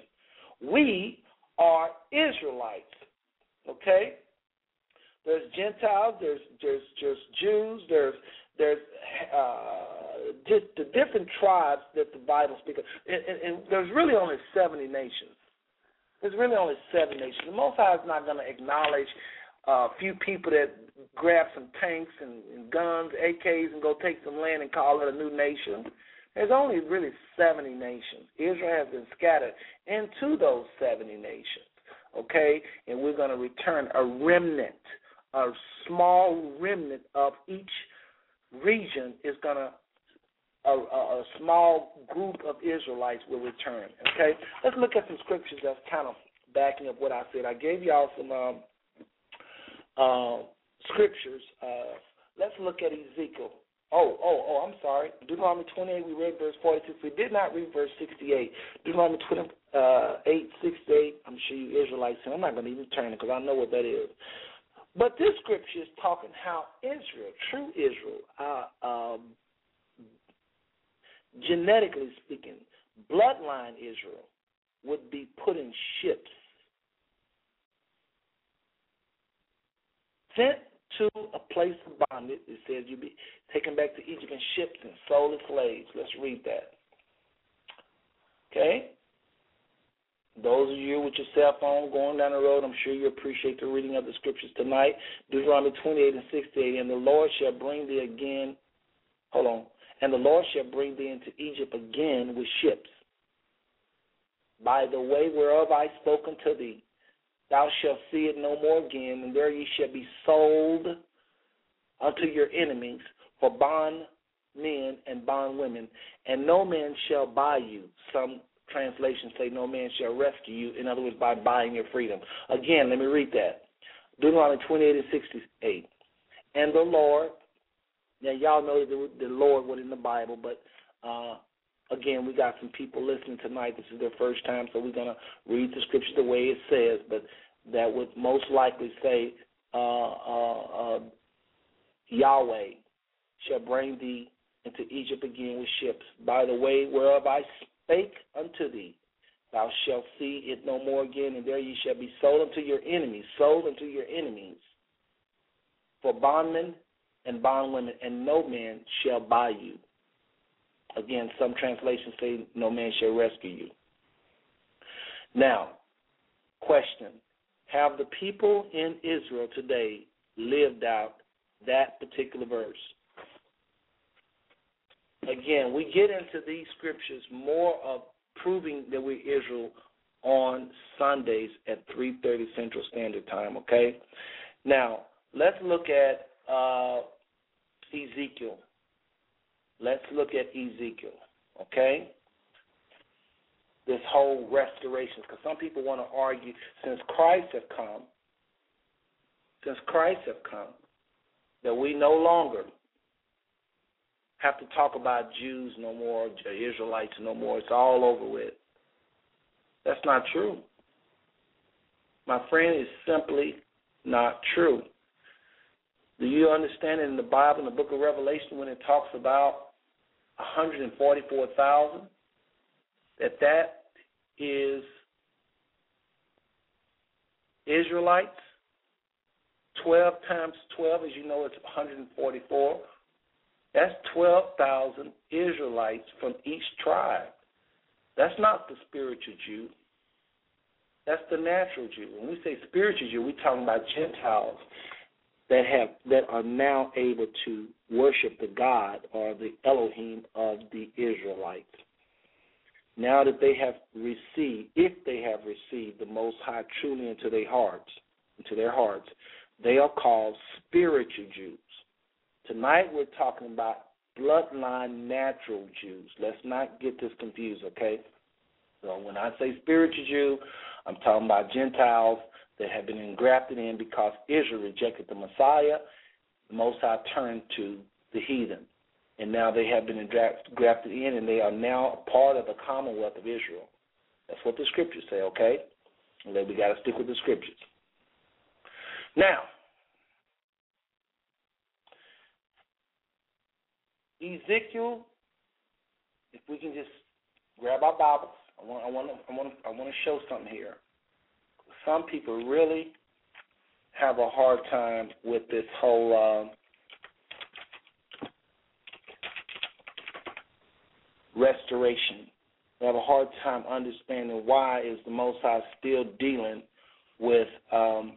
We are Israelites, okay? There's Gentiles, there's there's there's Jews, there's there's uh, just the different tribes that the Bible speaks of, and, and, and there's really only seventy nations. There's really only seven nations. The Most High is not going to acknowledge a few people that grab some tanks and, and guns, A Ks, and go take some land and call it a new nation. There's only really seventy nations. Israel has been scattered into those seventy nations, okay? And we're going to return a remnant, a small remnant of each region is going to, a, a, a small group of Israelites will return, okay? Let's look at some scriptures that's kind of backing up what I said. I gave y'all some um, uh, scriptures. Uh, let's look at Ezekiel. Oh, oh, oh, I'm sorry. Deuteronomy twenty-eight, we read verse forty-six. We did not read verse sixty-eight. Deuteronomy twenty-eight, sixty-eight, I'm sure you Israelites, and I'm not going to even turn it because I know what that is. But this scripture is talking how Israel, true Israel, uh, um, genetically speaking, bloodline Israel, would be put in ships, sent to a place of bondage. It says you'll be taken back to Egypt in ships and sold as slaves. Let's read that. Okay? Those of you with your cell phone going down the road, I'm sure you appreciate the reading of the scriptures tonight. Deuteronomy twenty-eight and sixty-eight, and the Lord shall bring thee again, hold on, and the Lord shall bring thee into Egypt again with ships, by the way whereof I spoke unto thee. Thou shalt see it no more again, and there ye shall be sold unto your enemies for bond men and bondwomen, and no man shall buy you. Some translations say no man shall rescue you, in other words, by buying your freedom. Again, let me read that. Deuteronomy twenty-eight and sixty-eight. And the Lord, now y'all know the, the Lord was in the Bible, but uh, again, we got some people listening tonight. This is their first time, so we're going to read the scripture the way it says, but that would most likely say, uh, uh, uh, Yahweh shall bring thee into Egypt again with ships, by the way whereof I spake unto thee. Thou shalt see it no more again, and there ye shall be sold unto your enemies, sold unto your enemies, for bondmen and bondwomen, and no man shall buy you. Again, some translations say no man shall rescue you. Now, question, have the people in Israel today lived out that particular verse? Again, we get into these scriptures more of proving that we're Israel on Sundays at three thirty Central Standard Time, okay? Now, let's look at uh, Ezekiel. Let's look at Ezekiel, okay? This whole restoration, because some people want to argue, since Christ has come, since Christ has come, that we no longer have to talk about Jews no more, Israelites no more. It's all over with. That's not true. My friend, it's simply not true. Do you understand in the Bible, in the book of Revelation, when it talks about one hundred forty-four thousand, that that is Israelites? twelve times twelve, as you know, it's one hundred forty-four. That's twelve thousand Israelites from each tribe. That's not the spiritual Jew. That's the natural Jew. When we say spiritual Jew, we're talking about Gentiles that have that are now able to worship the God or the Elohim of the Israelites. Now that they have received, if they have received the Most High truly into their hearts, into their hearts, they are called spiritual Jews. Tonight we're talking about bloodline natural Jews. Let's not get this confused, okay? So when I say spiritual Jew, I'm talking about Gentiles that have been engrafted in because Israel rejected the Messiah. The Most High turned to the heathen, and now they have been engrafted in, and they are now a part of the commonwealth of Israel. That's what the scriptures say, okay? And then we got to stick with the scriptures. Now, Ezekiel, if we can just grab our Bibles, I want, I want, to, I want, to, I want to show something here. Some people really have a hard time with this whole um, restoration. They have a hard time understanding why is the Most High still dealing with. Um,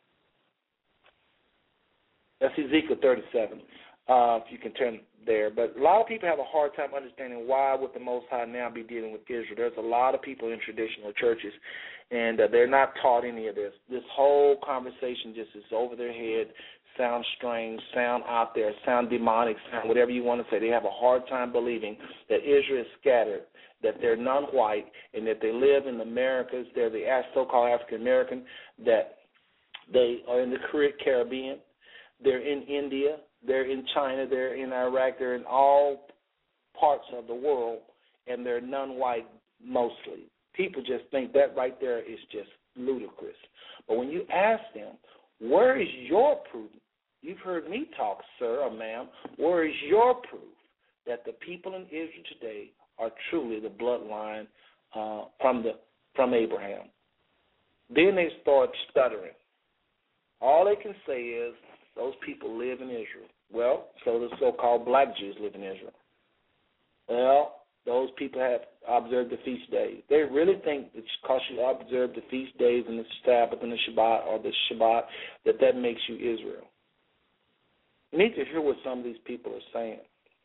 that's Ezekiel thirty-seven. Uh, if you can turn there. But a lot of people have a hard time understanding why would the Most High now be dealing with Israel. There's a lot of people in traditional churches, and uh, they're not taught any of this. This whole conversation just is over their head, sound strange, sound out there, sound demonic, sound whatever you want to say. They have a hard time believing that Israel is scattered, that they're non-white, and that they live in the Americas. They're the so-called African-American, that they are in the Caribbean. They're in India. They're in China, they're in Iraq, they're in all parts of the world, and they're non-white mostly. People just think that right there is just ludicrous. But when you ask them, where is your proof? You've heard me talk, sir or ma'am. Where is your proof that the people in Israel today are truly the bloodline uh, from the from Abraham? Then they start stuttering. All they can say is, those people live in Israel. Well, so the so-called black Jews live in Israel. Well, those people have observed the feast days. They really think that because you observe the feast days and the Sabbath and the Shabbat or the Shabbat, that that makes you Israel. You need to hear what some of these people are saying.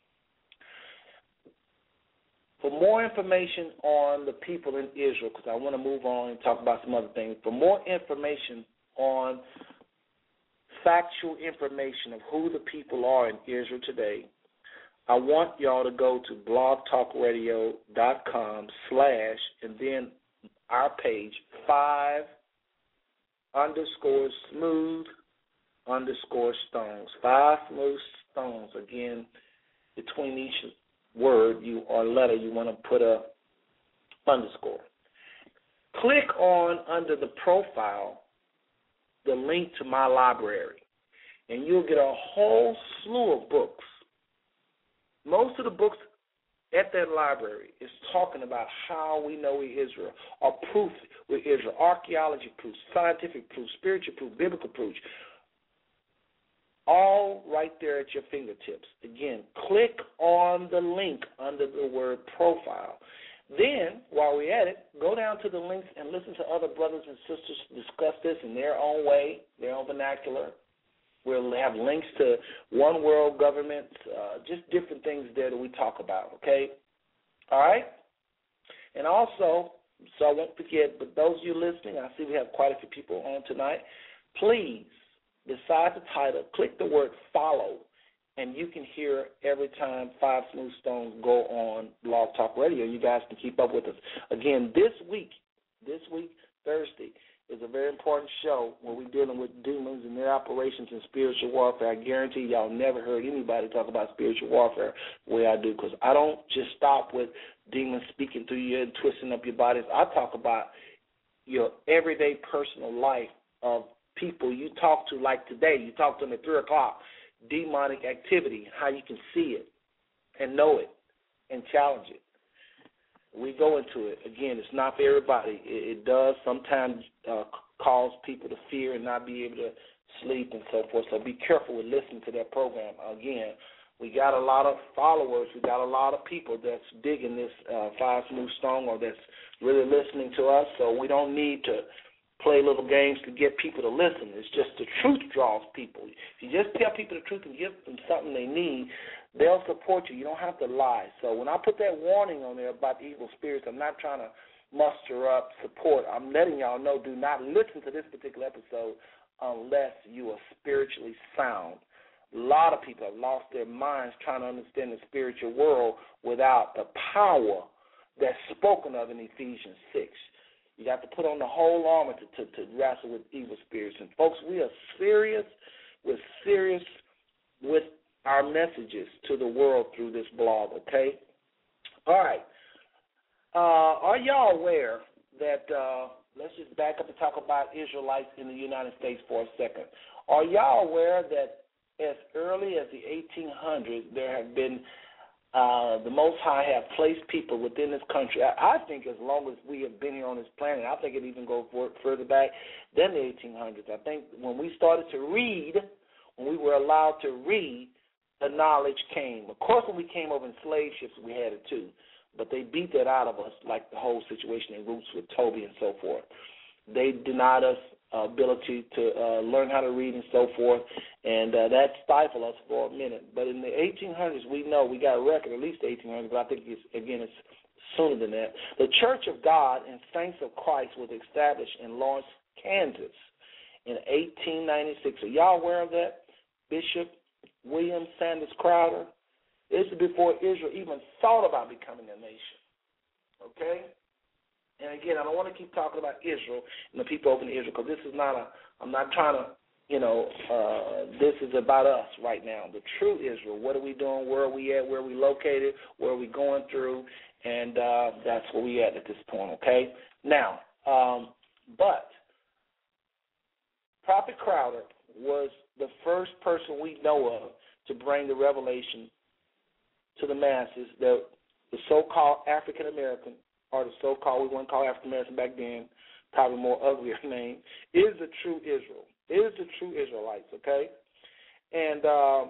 For more information on the people in Israel, because I want to move on and talk about some other things, for more information on factual information of who the people are in Israel today, I want y'all to go to blogtalkradio.com slash and then our page, five underscore smooth underscore stones. Five smooth stones. Again, between each word you or letter you want to put a underscore. Click on under the profile the link to my library, and you'll get a whole slew of books. Most of the books at that library is talking about how we know we're Israel, or proof we're Israel, archaeology proof, scientific proof, spiritual proof, biblical proof, all right there at your fingertips. Again, click on the link under the word profile. Then, while we're at it, go down to the links and listen to other brothers and sisters discuss this in their own way, their own vernacular. We'll have links to one world government, uh, just different things there that we talk about, okay? All right? And also, so I won't forget, but those of you listening, I see we have quite a few people on tonight, please, beside the title, click the word follow, and you can hear every time Five Smooth Stones go on Blog Talk Radio. You guys can keep up with us. Again, this week, this week, Thursday, is a very important show where we're dealing with demons and their operations in spiritual warfare. I guarantee y'all never heard anybody talk about spiritual warfare the way I do, because I don't just stop with demons speaking through you and twisting up your bodies. I talk about your everyday personal life of people you talk to, like today. You talk to them at three o'clock, demonic activity, how you can see it and know it and challenge it. We go into it. Again, it's not for everybody. It, it does sometimes uh, cause people to fear and not be able to sleep and so forth. So be careful with listening to that program. Again, we got a lot of followers. We got a lot of people that's digging this uh, Five Smooth Stone, or that's really listening to us. So we don't need to play little games to get people to listen. It's just the truth draws people. If you just tell people the truth and give them something they need, they'll support you. You don't have to lie. So when I put that warning on there about evil spirits, I'm not trying to muster up support. I'm letting y'all know, do not listen to this particular episode unless you are spiritually sound. A lot of people have lost their minds trying to understand the spiritual world without the power that's spoken of in Ephesians six. You got to put on the whole armor to, to, to wrestle with evil spirits. And, folks, we are serious. We're serious with our messages to the world through this blog, okay? All right. Uh, are y'all aware that, uh, let's just back up and talk about Israelites in the United States for a second. Are y'all aware that as early as the eighteen hundreds, there have been Uh, the Most High have placed people within this country. I, I think as long as we have been here on this planet, I think it even goes further back than the eighteen hundreds. I think when we started to read, when we were allowed to read, the knowledge came. Of course, when we came over in slave ships, we had it too. But they beat that out of us, like the whole situation in Roots with Toby and so forth. They denied us uh, ability to uh, learn how to read and so forth, and uh, that stifled us for a minute. But in the eighteen hundreds, we know, we got a record, at least the eighteen hundreds, but I think, it's, again, it's sooner than that. The Church of God and Saints of Christ was established in Lawrence, Kansas in eighteen ninety-six. Are y'all aware of that? Bishop William Sanders Crowder. This is before Israel even thought about becoming a nation, okay? And, again, I don't want to keep talking about Israel and the people over in Israel, because this is not a, I'm not trying to, you know, uh, this is about us right now, the true Israel. What are we doing? Where are we at? Where are we located? Where are we going through? And uh, that's where we at at this point, okay? Now, um, but Prophet Crowder was the first person we know of to bring the revelation to the masses that the so-called African-American, or the so-called, we wouldn't call African-American back then, probably more uglier name, is the true Israel, is the true Israelites, okay? And, uh,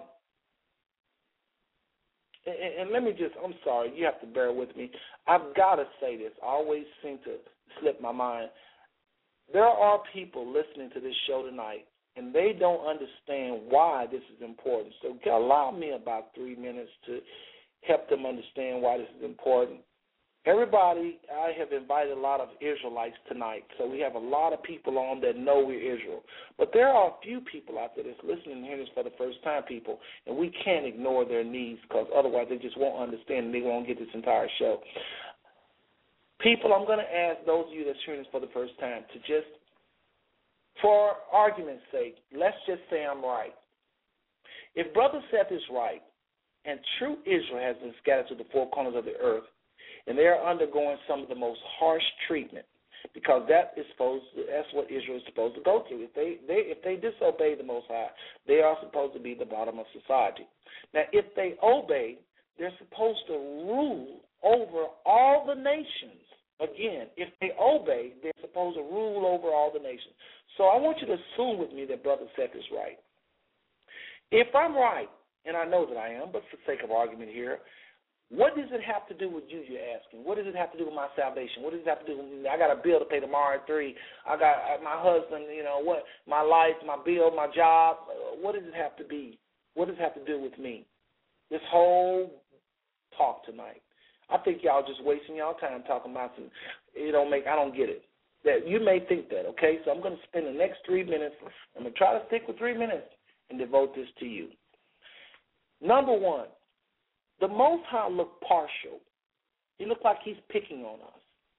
and, and let me just, I'm sorry, you have to bear with me. I've got to say this. I always seem to slip my mind. There are people listening to this show tonight, and they don't understand why this is important. So allow me about three minutes to help them understand why this is important. everybody, I have invited a lot of Israelites tonight, so we have a lot of people on that know we're Israel. But there are a few people out there that's listening and hearing this for the first time, people, and we can't ignore their needs because otherwise they just won't understand and they won't get this entire show. People, I'm going to ask those of you that's hearing this for the first time to just, for argument's sake, let's just say I'm right. If Brother Seth is right, and true Israel has been scattered to the four corners of the earth, and they are undergoing some of the most harsh treatment, because that is supposed to, that's what Israel is supposed to go through. If they, they if they disobey the Most High, they are supposed to be the bottom of society. Now, if they obey, they're supposed to rule over all the nations. Again, if they obey, they're supposed to rule over all the nations. So I want you to assume with me that Brother Seth is right. If I'm right, and I know that I am, but for the sake of argument here, what does it have to do with you, you're asking? What does it have to do with my salvation? What does it have to do with me? I got a bill to pay tomorrow at three. I got my husband, you know, what, my life, my bill, my job. What does it have to be? What does it have to do with me? This whole talk tonight. I think y'all just wasting y'all time talking about some, it don't make, I don't get it. That you may think that, okay? So I'm going to spend the next three minutes, I'm going to try to stick with three minutes and devote this to you. Number one, the Most High looked partial. He looked like he's picking on us.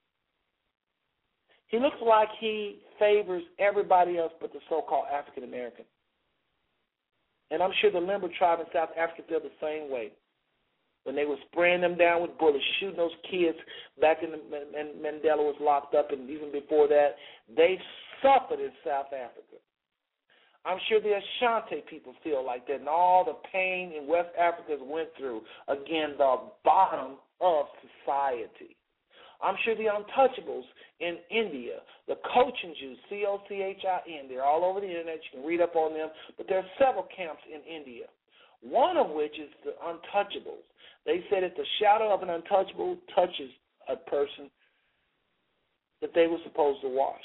He looks like he favors everybody else but the so-called African American. And I'm sure the Limber tribe in South Africa feel the same way. When they were spraying them down with bullets, shooting those kids back in the, and Mandela was locked up, and even before that, they suffered in South Africa. I'm sure the Ashanti people feel like that, and all the pain in West Africa went through, again, the bottom of society. I'm sure the Untouchables in India, the Cochin Jews, C O C H I N, they're all over the internet. You can read up on them, but there are several camps in India, one of which is the Untouchables. They said if the shadow of an untouchable touches a person, that they were supposed to wash.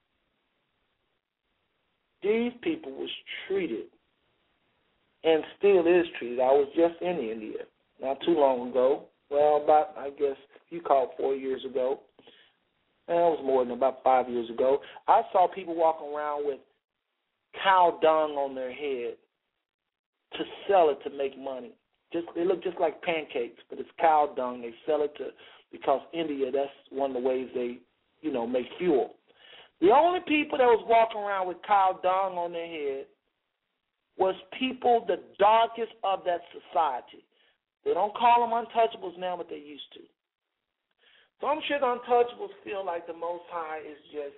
These people was treated, and still is treated. I was just in India not too long ago. Well, about, I guess, you call it four years ago. Well, it was more than about five years ago. I saw people walking around with cow dung on their head to sell it to make money. Just they look just like pancakes, but it's cow dung. They sell it to because India, that's one of the ways they, you know, make fuel. The only people that was walking around with cow dung on their head was people the darkest of that society. They don't call them untouchables now, but they used to. So I'm sure the untouchables feel like the Most High is just,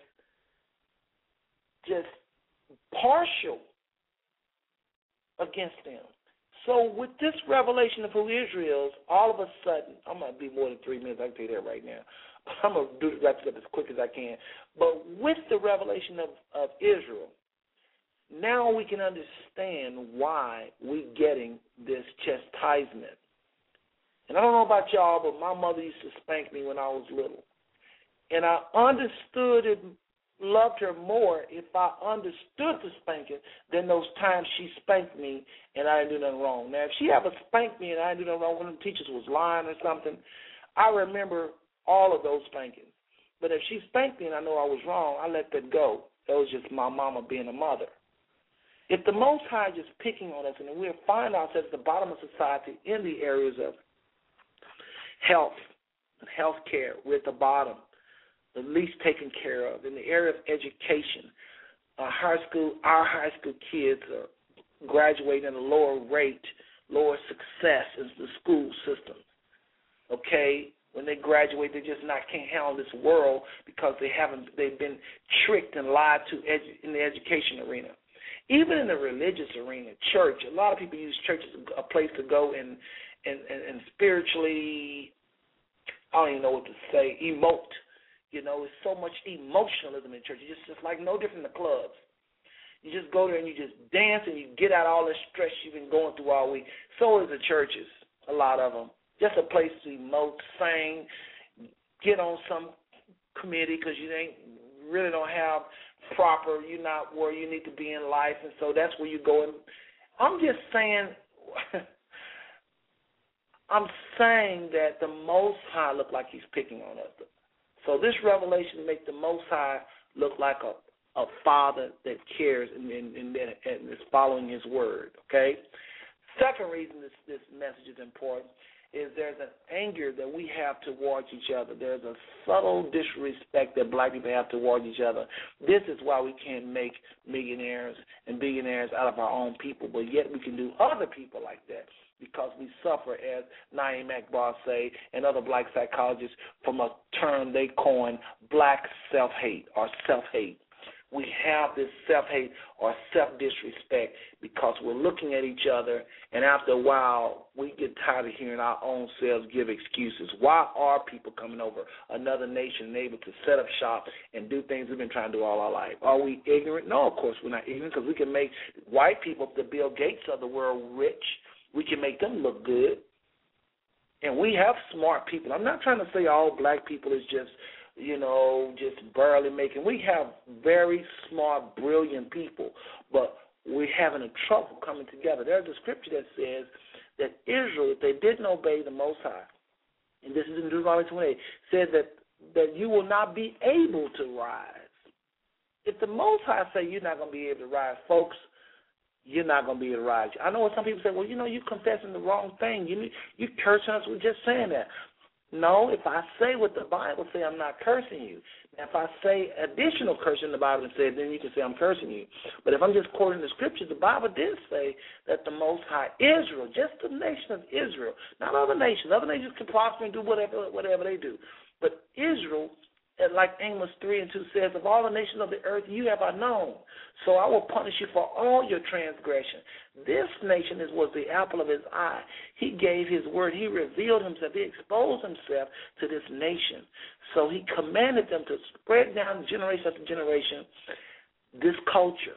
just partial against them. So with this revelation of who Israel is, all of a sudden, I'm going to be more than three minutes, I can tell you that right now. I'm going to do wrap it up as quick as I can. But with the revelation of, of Israel, now we can understand why we're getting this chastisement. And I don't know about y'all, but my mother used to spank me when I was little. And I understood it, loved her more if I understood the spanking than those times she spanked me and I didn't do nothing wrong. Now, if she ever spanked me and I didn't do nothing wrong, one of the teachers was lying or something, I remember all of those spankings. But if she spanked me and I know I was wrong, I let that go. That was just my mama being a mother. If the Most High is just picking on us and we'll find ourselves at the bottom of society in the areas of health and health care, we're at the bottom, the least taken care of. In the area of education, uh, high school, our high school kids are graduating at a lower rate, lower success in the school system. Okay, when they graduate, they just not can't handle this world because they haven't. They've been tricked and lied to edu- in the education arena. Even in the religious arena, church, a lot of people use church as a place to go and and, and, and spiritually, I don't even know what to say, emote. You know, there's so much emotionalism in church. It's just, just like no different than the clubs. You just go there and you just dance and you get out all the stress you've been going through all week. So is the churches, a lot of them. Just a place to emote, sing, get on some committee because you ain't really don't have proper, you're not where you need to be in life, and so that's where you go. And I'm just saying, I'm saying that the Most High look like he's picking on us. So this revelation makes the Most High look like a, a father that cares and, and, and, and is following his word, okay? Second reason this, this message is important is there's an anger that we have towards each other. There's a subtle disrespect that black people have towards each other. This is why we can't make millionaires and billionaires out of our own people, but yet we can do other people like that because we suffer, as Naeem Akbar say, and other black psychologists, from a term they coined, black self-hate or self-hate. We have this self-hate or self-disrespect because we're looking at each other, and after a while, we get tired of hearing our own selves give excuses. Why are people coming over another nation and able to set up shop and do things we've been trying to do all our life? Are we ignorant? No, of course we're not ignorant, because we can make white people, the Bill Gates of the world, rich. We can make them look good. And we have smart people. I'm not trying to say all black people is just, you know, just barely making. We have very smart, brilliant people, but we're having a trouble coming together. There's a scripture that says that Israel, if they didn't obey the Most High, and this is in Deuteronomy twenty-eight, said that, that you will not be able to rise. If the Most High say you're not going to be able to rise, folks, you're not going to be able to rise. I know what some people say, well, you know, you're confessing the wrong thing. You you cursing us. We're just saying that. No, if I say what the Bible says, I'm not cursing you. Now, if I say additional curse in the Bible and say, then you can say I'm cursing you. But if I'm just quoting the scriptures, the Bible did say that the Most High, Israel, just the nation of Israel, not other nations. Other nations can prosper and do whatever whatever they do. But Israel, like Amos three and two says, of all the nations of the earth you have I known. So I will punish you for all your transgression. This nation is, was the apple of his eye. He gave his word. He revealed himself. He exposed himself to this nation. So he commanded them to spread down generation after generation this culture,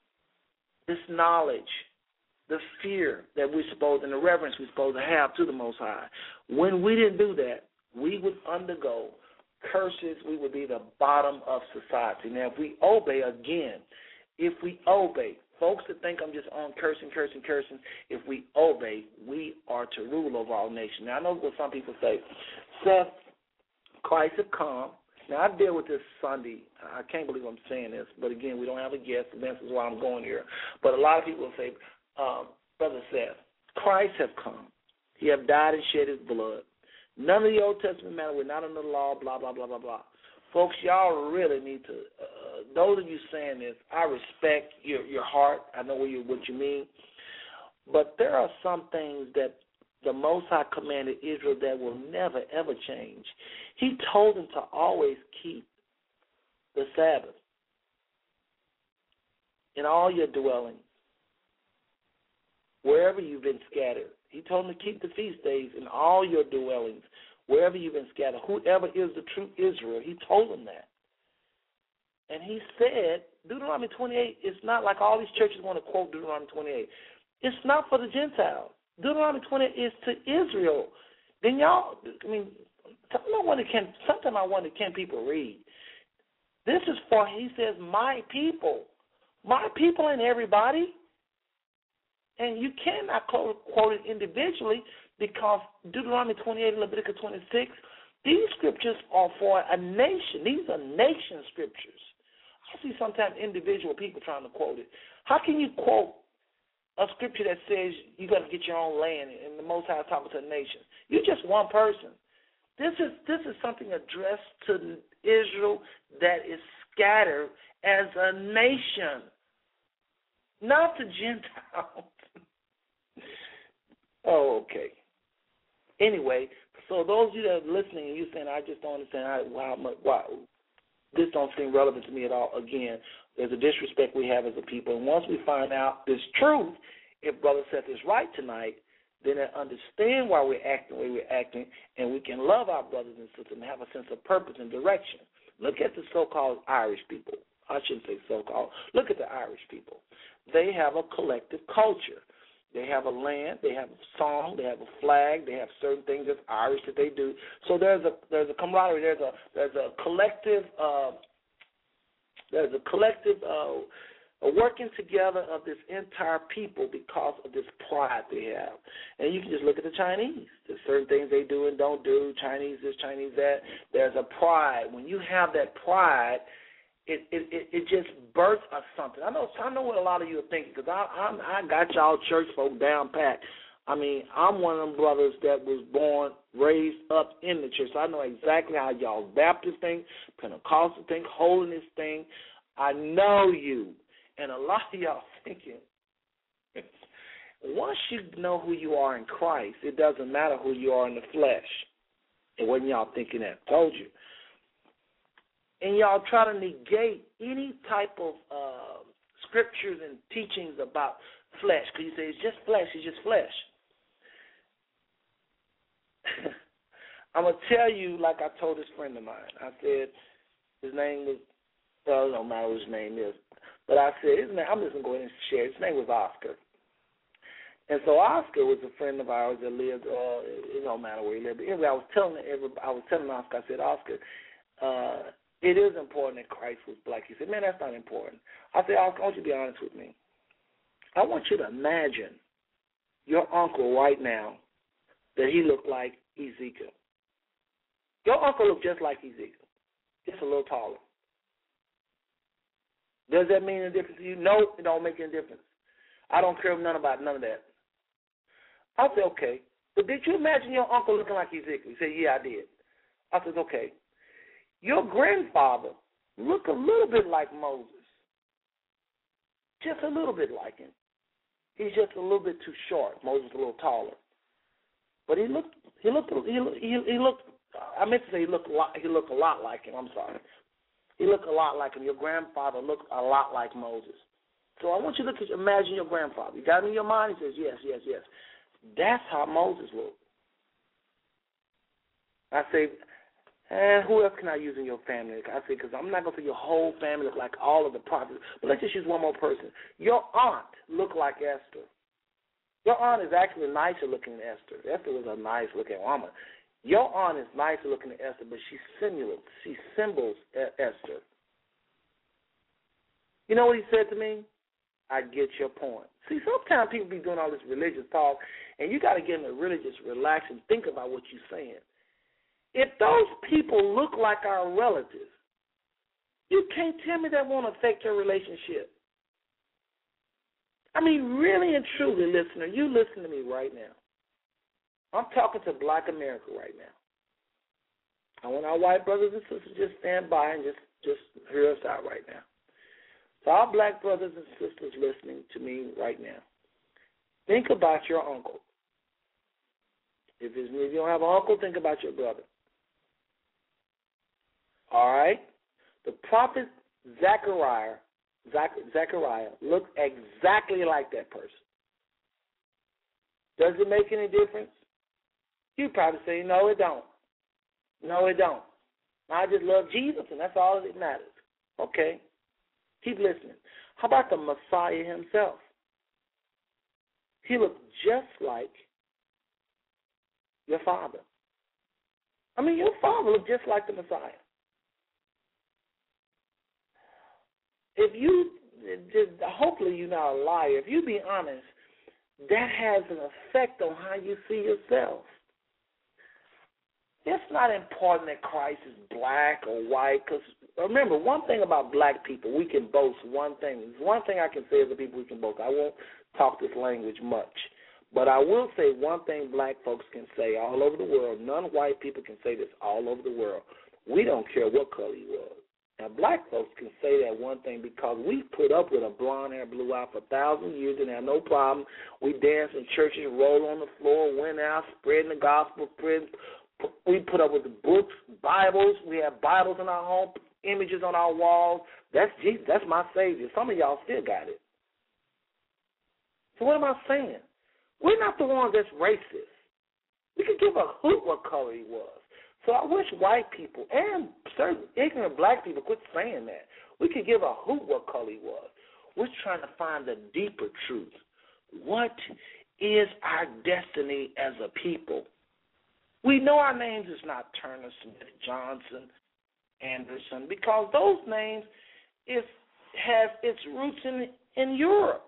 this knowledge, the fear that we're supposed and the reverence we're supposed to have to the Most High. When we didn't do that, we would undergo curses. We would be the bottom of society. Now, if we obey, again, if we obey, folks that think I'm just on cursing, cursing, cursing, if we obey, we are to rule over all nations. Now, I know what some people say. Seth, Christ have come. Now, I deal with this Sunday. I can't believe I'm saying this, but again, we don't have a guest, and this is why I'm going here. But a lot of people say, um, Brother Seth, Christ have come. He have died and shed his blood. None of the Old Testament matter. We're not under the law, blah, blah, blah, blah, blah. Folks, y'all really need to, uh, those of you saying this, I respect your your heart. I know what you, what you mean. But there are some things that the Most High commanded Israel that will never, ever change. He told them to always keep the Sabbath in all your dwellings, wherever you've been scattered. He told them to keep the feast days in all your dwellings, wherever you've been scattered. Whoever is the true Israel, he told them that. And he said, Deuteronomy twenty-eight, it's not like all these churches want to quote Deuteronomy twenty-eight. It's not for the Gentiles. Deuteronomy twenty-eight is to Israel. Then y'all, I mean, sometimes I wonder, can, sometimes I wonder, can people read? This is for, he says, my people. My people ain't everybody. And you cannot quote, quote it individually because Deuteronomy twenty-eight and Leviticus twenty-six, these scriptures are for a nation. These are nation scriptures. I see sometimes individual people trying to quote it. How can you quote a scripture that says you got to get your own land and the Most High is talking to a nation? You're just one person. This is this is something addressed to Israel that is scattered as a nation, not to Gentiles. Oh, okay. Anyway, so those of you that are listening and you're saying, I just don't understand how, how much, why, this don't seem relevant to me at all. Again, there's a disrespect we have as a people. And once we find out this truth, if Brother Seth is right tonight, then I understand why we're acting the way we're acting, and we can love our brothers and sisters and have a sense of purpose and direction. Look at the so-called Irish people. I shouldn't say so-called. Look at the Irish people. They have a collective culture. They have a land, they have a song, they have a flag, they have certain things that's Irish that they do. So there's a there's a camaraderie, there's a there's a collective uh, there's a collective uh, a working together of this entire people because of this pride they have. And you can just look at the Chinese. There's certain things they do and don't do, Chinese this, Chinese that. There's a pride. When you have that pride, it it, it, it just births us something. I know I know what a lot of you are thinking, because I, I, I got y'all church folk down pat. I mean, I'm one of them brothers that was born, raised up in the church. So I know exactly how y'all Baptist think, Pentecostal think, holiness thing. I know you. And a lot of y'all thinking, once you know who you are in Christ, it doesn't matter who you are in the flesh. It wasn't y'all thinking that. I told you. And y'all try to negate any type of uh, scriptures and teachings about flesh, because you say it's just flesh, it's just flesh. I'm going to tell you, like I told this friend of mine, I said his name was, well, it don't matter what his name is, but I said, his name, I'm just going to go ahead and share. His name was Oscar. And so Oscar was a friend of ours that lived, uh, it don't matter where he lived. But anyway, I was telling everybody, I was telling Oscar, I said, Oscar, uh, it is important that Christ was black. He said, man, that's not important. I said, Oscar, I want you to be honest with me. I want you to imagine your uncle right now that he looked like Ezekiel. Your uncle looked just like Ezekiel, just a little taller. Does that mean a difference to you? No, it don't make any difference. I don't care none about none of that. I said, okay. But did you imagine your uncle looking like Ezekiel? He said, yeah, I did. I said, okay. Your grandfather looked a little bit like Moses. Just a little bit like him. He's just a little bit too short. Moses a little taller. But he looked, he looked, he, he, he looked, I meant to say he looked, a lot, he looked a lot like him. I'm sorry. He looked a lot like him. Your grandfather looked a lot like Moses. So I want you to look at, imagine your grandfather. You got him in your mind? He says, yes, yes, yes. That's how Moses looked. I say, and who else can I use in your family? I say, because I'm not going to say your whole family look like all of the prophets, but let's just use one more person. Your aunt looked like Esther. Your aunt is actually nicer looking than Esther. Esther was a nice looking woman. Your aunt is nicer looking than Esther, but she simulates, she symbols Esther. You know what he said to me? I get your point. See, sometimes people be doing all this religious talk, and you got to get in a really just relax and think about what you're saying. If those people look like our relatives, you can't tell me that won't affect your relationship. I mean, really and truly, listener, you listen to me right now. I'm talking to Black America right now. I want our white brothers and sisters to just stand by and just, just hear us out right now. So our black brothers and sisters listening to me right now, think about your uncle. If, it's, if you don't have an uncle, think about your brother. All right? The prophet Zechariah, Zach- Zechariah looked exactly like that person. Does it make any difference? You probably say, no, it don't. No, it don't. I just love Jesus, and that's all that matters. Okay. Keep listening. How about the Messiah himself? He looked just like your father. I mean, your father looked just like the Messiah. If you, just, hopefully you're not a liar. If you be honest, that has an effect on how you see yourself. It's not important that Christ is black or white, because remember, one thing about black people, we can boast one thing. One thing I can say as a people we can boast. I won't talk this language much, but I will say one thing black folks can say all over the world. Non-white people can say this all over the world. We don't care what color you are. Now, black folks can say that one thing because we put up with a blonde hair, blue eye for a thousand years and have no problem. We dance in churches, roll on the floor, went out, spreading the gospel, spread. We put up with the books, Bibles. We have Bibles in our home, images on our walls. That's Jesus. That's my Savior. Some of y'all still got it. So what am I saying? We're not the ones that's racist. We could give a hoot what color he was. So I wish white people and certain ignorant black people quit saying that. We could give a hoot what color he was. We're trying to find the deeper truth. What is our destiny as a people? We know our names is not Turner, Smith, Johnson, Anderson, because those names, if has its roots in in Europe.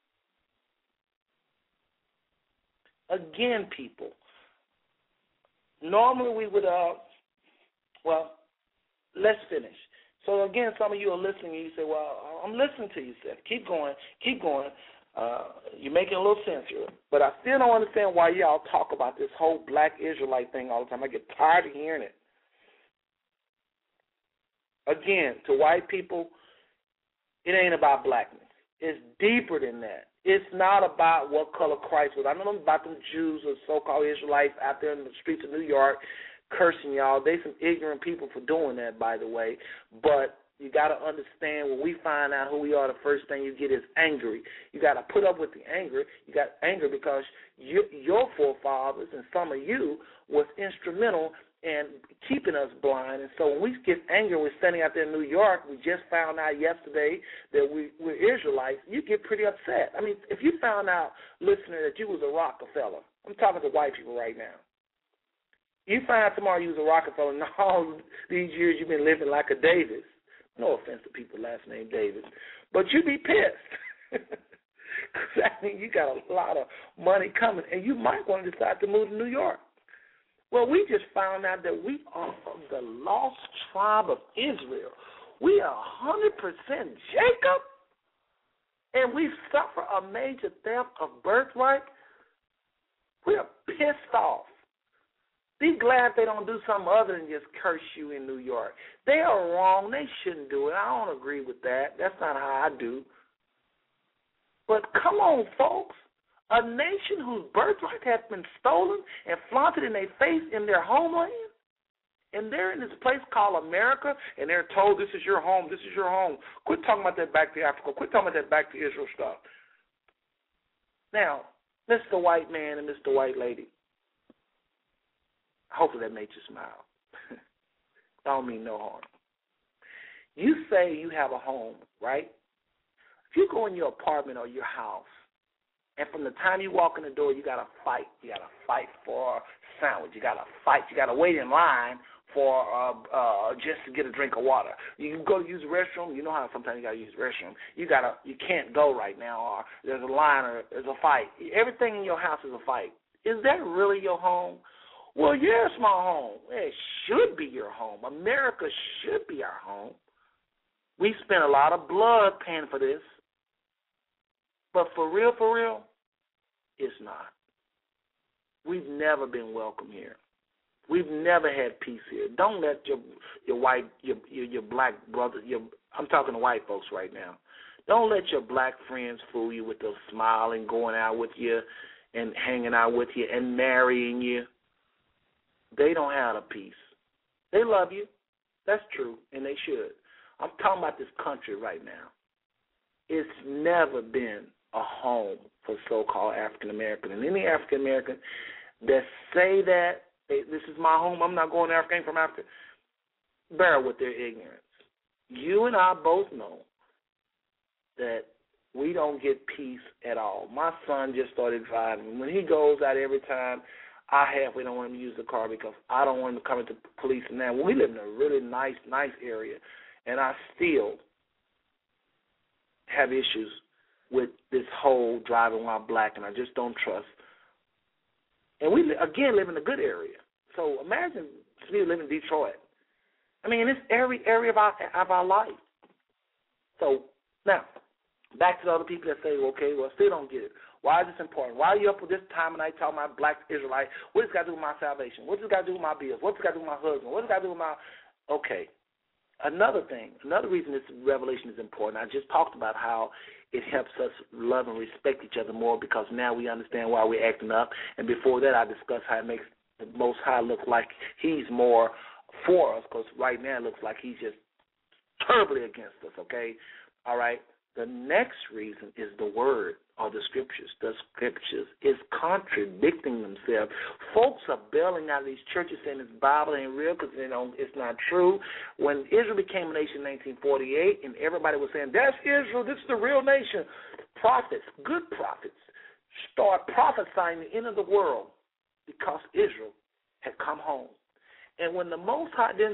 Again, people, normally we would, uh, well, let's finish. So, again, some of you are listening and you say, well, I'm listening to you, Seth. Keep going, keep going. Uh, you're making a little sense here. But I still don't understand why y'all talk about this whole black Israelite thing all the time. I get tired of hearing it. Again, to white people, it ain't about blackness. It's deeper than that. It's not about what color Christ was. I know about them Jews or so-called Israelites out there in the streets of New York cursing y'all. They some ignorant people for doing that, by the way. But you got to understand, when we find out who we are, the first thing you get is angry. You got to put up with the anger. You got anger because you, your forefathers and some of you was instrumental in keeping us blind. And so when we get angry, we're standing out there in New York, we just found out yesterday that we, we're Israelites, you get pretty upset. I mean, if you found out, listener, that you was a Rockefeller, I'm talking to white people right now. You find out tomorrow you was a Rockefeller, and all these years you've been living like a Davis. No offense to people last name Davis, but you'd be pissed. Because, I mean, you got a lot of money coming, and you might want to decide to move to New York. Well, we just found out that we are from the lost tribe of Israel. We are one hundred percent Jacob, and we suffer a major theft of birthright. We are pissed off. Be glad they don't do something other than just curse you in New York. They are wrong. They shouldn't do it. I don't agree with that. That's not how I do. But come on, folks. A nation whose birthright has been stolen and flaunted in their face in their homeland, and they're in this place called America, and they're told this is your home, this is your home. Quit talking about that back to Africa. Quit talking about that back to Israel stuff. Now, Mister White Man and Mister White Lady, hopefully that made you smile. I don't mean no harm. You say you have a home, right? If you go in your apartment or your house, and from the time you walk in the door, you got to fight. You got to fight for a sandwich. You got to fight. You got to wait in line for uh, uh, just to get a drink of water. You go to use the restroom. You know how sometimes you got to use the restroom. You gotta. You can't go right now, or there's a line, or there's a fight. Everything in your house is a fight. Is that really your home? Well, yeah, it's my home. It should be your home. America should be our home. We spent a lot of blood paying for this. But for real, for real, it's not. We've never been welcome here. We've never had peace here. Don't let your your white your your, your black brother. Your I'm talking to white folks right now. Don't let your black friends fool you with their smiling, going out with you, and hanging out with you, and marrying you. They don't have a peace. They love you. That's true, and they should. I'm talking about this country right now. It's never been a home for so-called African-American. And any African-American that say that, hey, this is my home, I'm not going to Africa, I ain't from Africa, bear with their ignorance. You and I both know that we don't get peace at all. My son just started driving. When he goes out every time, I halfway don't want him to use the car because I don't want him to come into police. And now we live in a really nice, nice area, and I still have issues with this whole driving while black, and I just don't trust. And we, again, live in a good area. So imagine me living in Detroit. I mean, it's every area of our, of our life. So now, back to the other people that say, okay, well, still don't get it. Why is this important? Why are you up with this time of night talking about black Israelite? What does this got to do with my salvation? What does this got to do with my bills? What does this got to do with my husband? What does this got to do with my... Okay. Another thing, another reason this revelation is important, I just talked about how it helps us love and respect each other more because now we understand why we're acting up. And before that, I discussed how it makes the Most High look like he's more for us because right now it looks like he's just terribly against us, okay? All right? The next reason is the word or the scriptures. The scriptures is contradicting themselves. Folks are bailing out of these churches saying this Bible ain't real because you know it's not true. When Israel became a nation in nineteen forty-eight and everybody was saying, that's Israel, this is the real nation, prophets, good prophets, start prophesying the end of the world because Israel had come home. And when the Most High didn't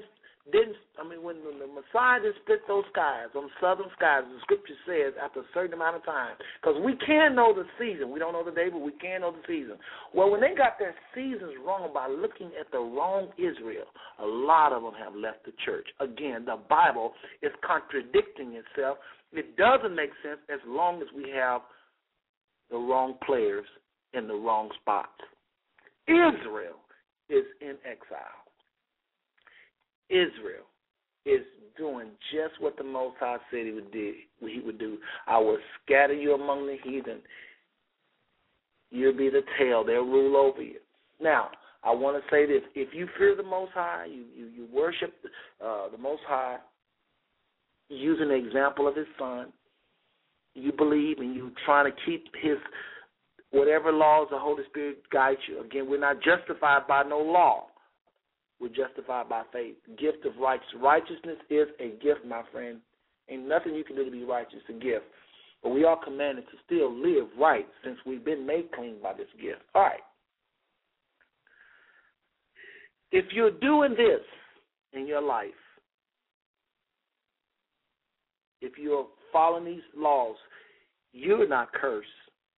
didn't, I mean, when the Messiah didn't split those skies, on southern skies, the scripture says after a certain amount of time, because we can know the season. We don't know the day, but we can know the season. Well, when they got their seasons wrong by looking at the wrong Israel, a lot of them have left the church. Again, the Bible is contradicting itself. It doesn't make sense as long as we have the wrong players in the wrong spots. Israel is in exile. Israel is doing just what the Most High said he would do. He would do. I will scatter you among the heathen. You'll be the tail. They'll rule over you. Now, I want to say this. If you fear the Most High, you, you, you worship uh, the Most High using the example of his son, you believe and you're trying to keep his whatever laws the Holy Spirit guides you. Again, we're not justified by no law. We're justified by faith. Gift of righteousness. Righteousness is a gift, my friend. Ain't nothing you can do to be righteous, a gift. But we are commanded to still live right since we've been made clean by this gift. All right. If you're doing this in your life, if you're following these laws, you're not cursed.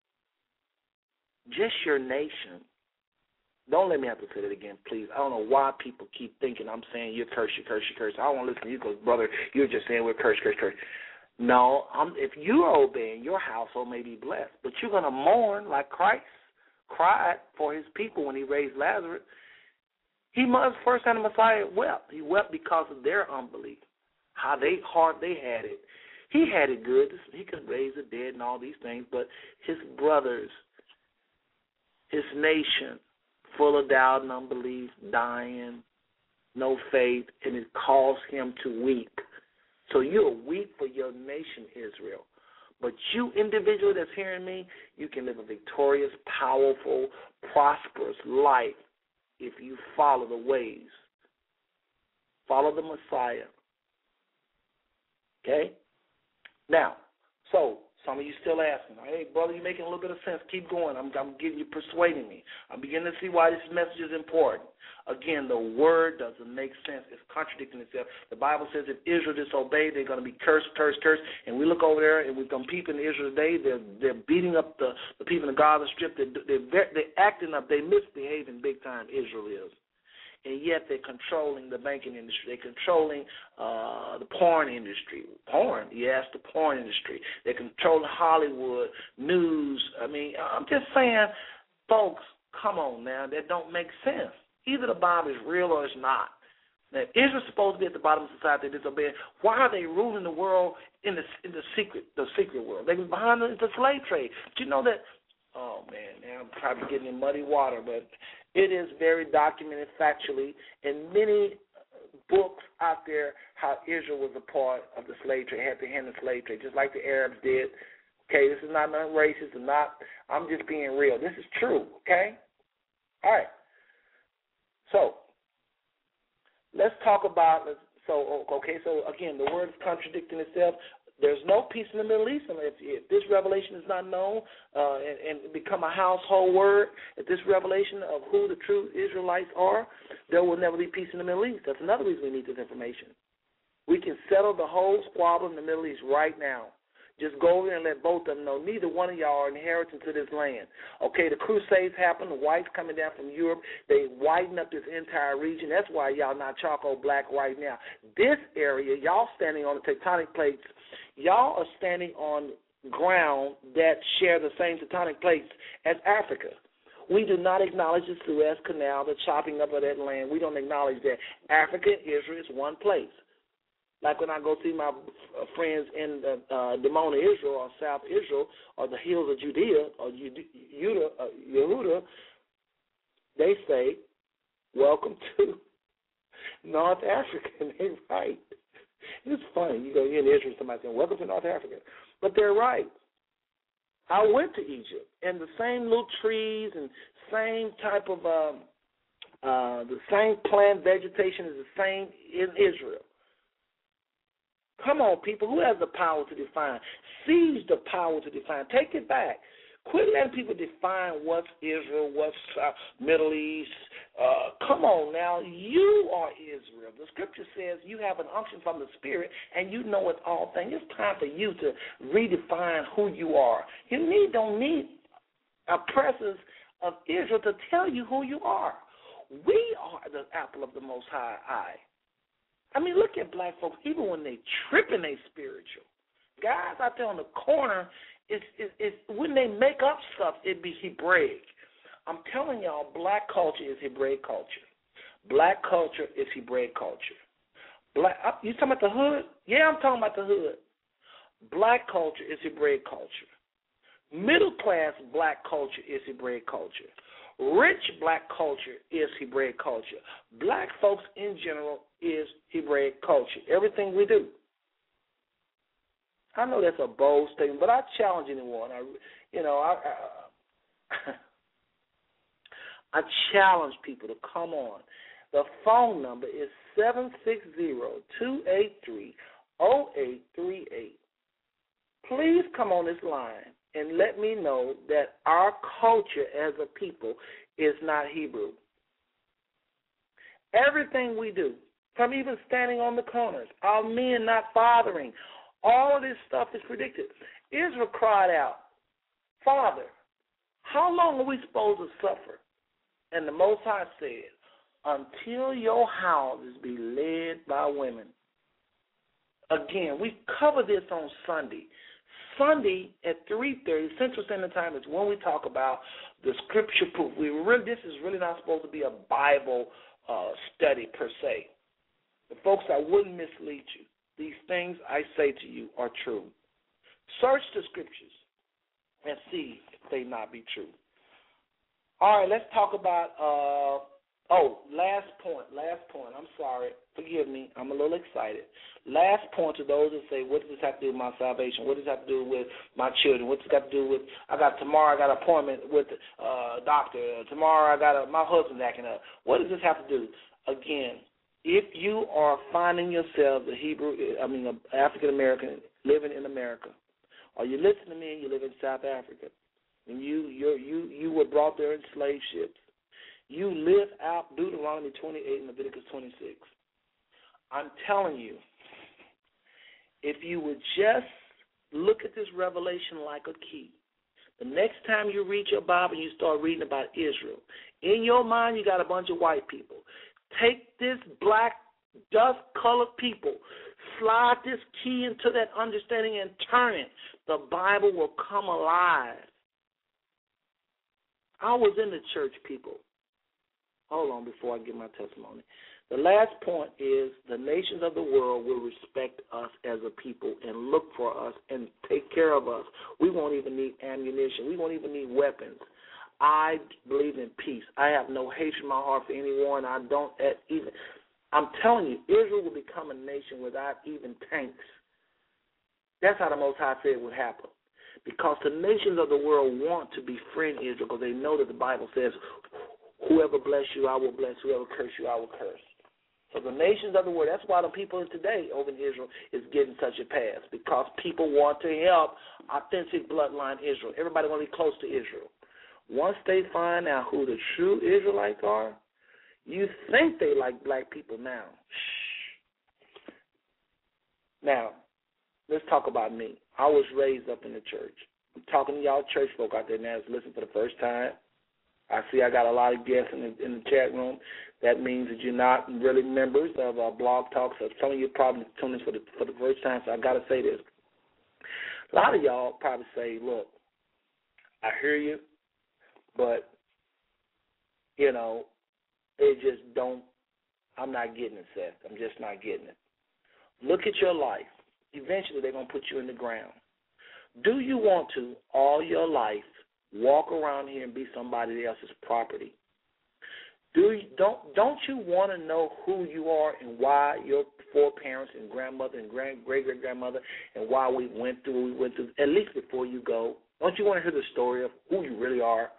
Just your nation. Don't let me have to say that again, please. I don't know why people keep thinking I'm saying you're cursed, you're cursed, you're cursed. I don't want to listen to you because, brother, you're just saying we're cursed, cursed, cursed. No, I'm, if you are obeying, your household may be blessed. But you're going to mourn like Christ cried for his people when he raised Lazarus. He must, first time the Messiah wept. He wept because of their unbelief, how they hard they had it. He had it good. He could raise the dead and all these things, but his brothers, his nation, full of doubt and unbelief, dying, no faith, and it caused him to weep. So you're weak for your nation, Israel. But you, individual that's hearing me, you can live a victorious, powerful, prosperous life if you follow the ways. Follow the Messiah. Okay? Now, so some of you still asking, hey, brother, you're making a little bit of sense. Keep going. I'm, I'm getting you persuading me. I'm beginning to see why this message is important. Again, the word doesn't make sense. It's contradicting itself. The Bible says if Israel disobeyed, they're going to be cursed, cursed, cursed. And we look over there and we come people in Israel today. They're they're beating up the, the people in the Gaza Strip. They're, they're, they're acting up. They misbehaving big time, Israel is. And yet they're controlling the banking industry. They're controlling uh, the porn industry. Porn, yes, the porn industry. They're controlling Hollywood, news. I mean, I'm just saying, folks, come on now. That don't make sense. Either the Bible is real or it's not. Now, if Israel's supposed to be at the bottom of society, disobeying, why are they ruling the world in the in the secret the secret world? They was behind the, the slave trade. Do you know that? Oh, man, now I'm probably getting in muddy water, but it is very documented factually in many books out there how Israel was a part of the slave trade, had to handle the slave trade, just like the Arabs did. Okay, this is not nothing racist or not. I'm just being real. This is true, okay? All right. So let's talk about, so, okay, so again, the word is contradicting itself. There's no peace in the Middle East. If, if this revelation is not known uh, and, and become a household word, if this revelation of who the true Israelites are, there will never be peace in the Middle East. That's another reason we need this information. We can settle the whole squabble in the Middle East right now. Just go over there and let both of them know neither one of y'all are inheriting to this land. Okay, the Crusades happened. The whites coming down from Europe. They widen up this entire region. That's why y'all not charcoal black right now. This area, y'all standing on the tectonic plates, y'all are standing on ground that share the same tectonic plates as Africa. We do not acknowledge the Suez Canal, the chopping up of that land. We don't acknowledge that. Africa and Israel is one place. Like when I go see my friends in uh, Dimona, Israel, or South Israel, or the hills of Judea, or Yehuda, uh, Yehuda, they say, welcome to North Africa. And they're right. It's funny. You go in Israel, somebody saying, welcome to North Africa. But they're right. I went to Egypt, and the same little trees and same type of, um, uh, the same plant vegetation is the same in Israel. Come on, people. Who has the power to define? Seize the power to define. Take it back. Quit letting people define what's Israel, what's uh, Middle East. Uh, come on know now you are Israel. The scripture says you have an unction from the Spirit and you know it's all things. It's time for you to redefine who you are. You need don't need a presence of Israel to tell you who you are. We are the apple of the Most High eye. I mean, look at black folks, even when they tripping, they spiritual. Guys out there on the corner, it's, it's, it's, when they make up stuff, it be Hebraic. I'm telling y'all, black culture is Hebraic culture. Black culture is Hebraic culture. Black, you talking about the hood? Yeah, I'm talking about the hood. Black culture is Hebraic culture. Middle class black culture is Hebraic culture. Rich black culture is Hebraic culture. Black folks in general is Hebraic culture. Everything we do. I know that's a bold statement, but I challenge anyone. I, you know, I, I, I challenge people to come on. The phone number is seven six zero, two eight three, zero eight three eight. Please come on this line and let me know that our culture as a people is not Hebrew. Everything we do, from even standing on the corners, our men not fathering, all of this stuff is predicted. Israel cried out, Father, how long are we supposed to suffer? And the Most High said, until your houses be led by women. Again, we cover this on Sunday. Sunday at three thirty Central Standard Time is when we talk about the scripture proof. We really, this is really not supposed to be a Bible uh, study per se. But folks, I wouldn't mislead you. These things I say to you are true. Search the scriptures and see if they not be true. All right, let's talk about, uh, oh, last point, last point. I'm sorry. Forgive me. I'm a little excited. Last point to those that say, what does this have to do with my salvation? What does this have to do with my children? What does it have to do with, I got tomorrow I got an appointment with a uh, doctor. Tomorrow I got a, my husband's acting up. What does this have to do? Again, if you are finding yourself a Hebrew, I mean, an African-American living in America, or you listen to me and you live in South Africa, and you you you you were brought there in slave ships, you live out Deuteronomy twenty-eight and Leviticus twenty-six. I'm telling you, if you would just look at this revelation like a key, the next time you read your Bible and you start reading about Israel, in your mind you got a bunch of white people. Take this black, dust-colored people, slide this key into that understanding and turn it. The Bible will come alive. I was in the church, people. Hold on before I give my testimony. The last point is the nations of the world will respect us as a people and look for us and take care of us. We won't even need ammunition. We won't even need weapons. I believe in peace. I have no hatred in my heart for anyone. I don't even, I'm telling you, Israel will become a nation without even tanks. That's how the Most High said it would happen. Because the nations of the world want to befriend Israel because they know that the Bible says, whoever bless you, I will bless. Whoever curse you, I will curse. So the nations of the world, that's why the people today over in Israel is getting such a pass, because people want to help authentic bloodline Israel. Everybody want to be close to Israel. Once they find out who the true Israelites are, you think they like black people now. Shh. Now, let's talk about me. I was raised up in the church. I'm talking to y'all church folk out there now that's listening for the first time. I see I got a lot of guests in the, in the chat room. That means that you're not really members of uh, Blog Talk. So some of you probably tuned in for the, for the first time, so I got to say this. A lot of y'all probably say, look, I hear you, but, you know, it just don't, I'm not getting it, Seth. I'm just not getting it. Look at your life. Eventually they're going to put you in the ground. Do you want to, all your life, walk around here and be somebody else's property? Do you, don't don't you want to know who you are and why your foreparents and grandmother and grand, great great grandmother and why we went through what we went through? At least before you go, don't you want to hear the story of who you really are?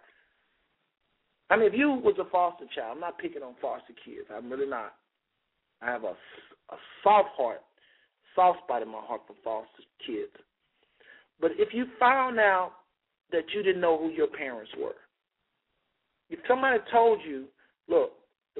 I mean, if you was a foster child, I'm not picking on foster kids. I'm really not. I have a, a soft heart, soft spot in my heart for foster kids. But if you found out that you didn't know who your parents were, if somebody told you, look, the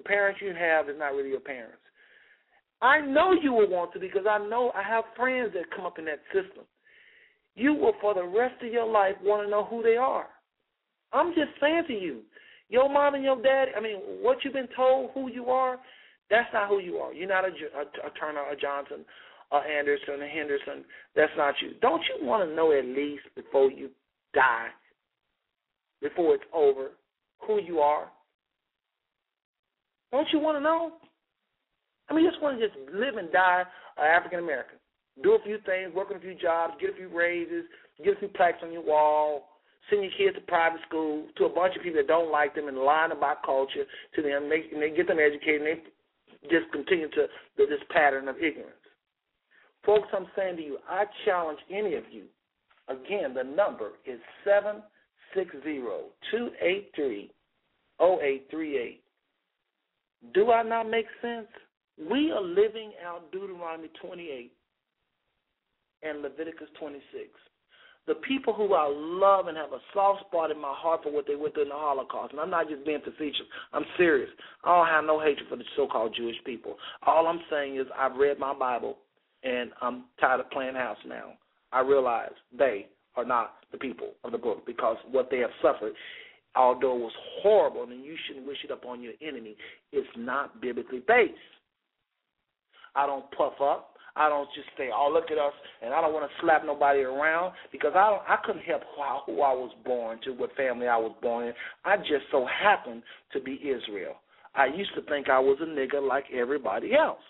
The parents you have is not really your parents. I know you will want to because I know I have friends that come up in that system. You will, for the rest of your life, want to know who they are. I'm just saying to you, your mom and your dad, I mean, what you've been told who you are, that's not who you are. You're not a, a, a Turner, a Johnson, a Anderson, a Henderson. That's not you. Don't you want to know at least before you die, before it's over, who you are? Don't you want to know? I mean, you just want to just live and die uh, African American. Do a few things, work on a few jobs, get a few raises, get a few plaques on your wall, send your kids to private school, to a bunch of people that don't like them and lying about culture to them, make, and they get them educated, and they just continue to this pattern of ignorance. Folks, I'm saying to you, I challenge any of you. Again, the number is seven six zero, two eight three, zero eight three eight. Do I not make sense? We are living out Deuteronomy twenty-eight and Leviticus twenty-six. The people who I love and have a soft spot in my heart for what they went through in the Holocaust, and I'm not just being facetious, I'm serious. I don't have no hatred for the so-called Jewish people. All I'm saying is I've read my Bible, and I'm tired of playing house now. I realize they are not the people of the book because what they have suffered, although it was horrible, and you shouldn't wish it upon your enemy, it's not biblically based. I don't puff up. I don't just say, oh, look at us, and I don't want to slap nobody around because I don't, I couldn't help how, who I was born to, what family I was born in. I just so happened to be Israel. I used to think I was a nigger like everybody else.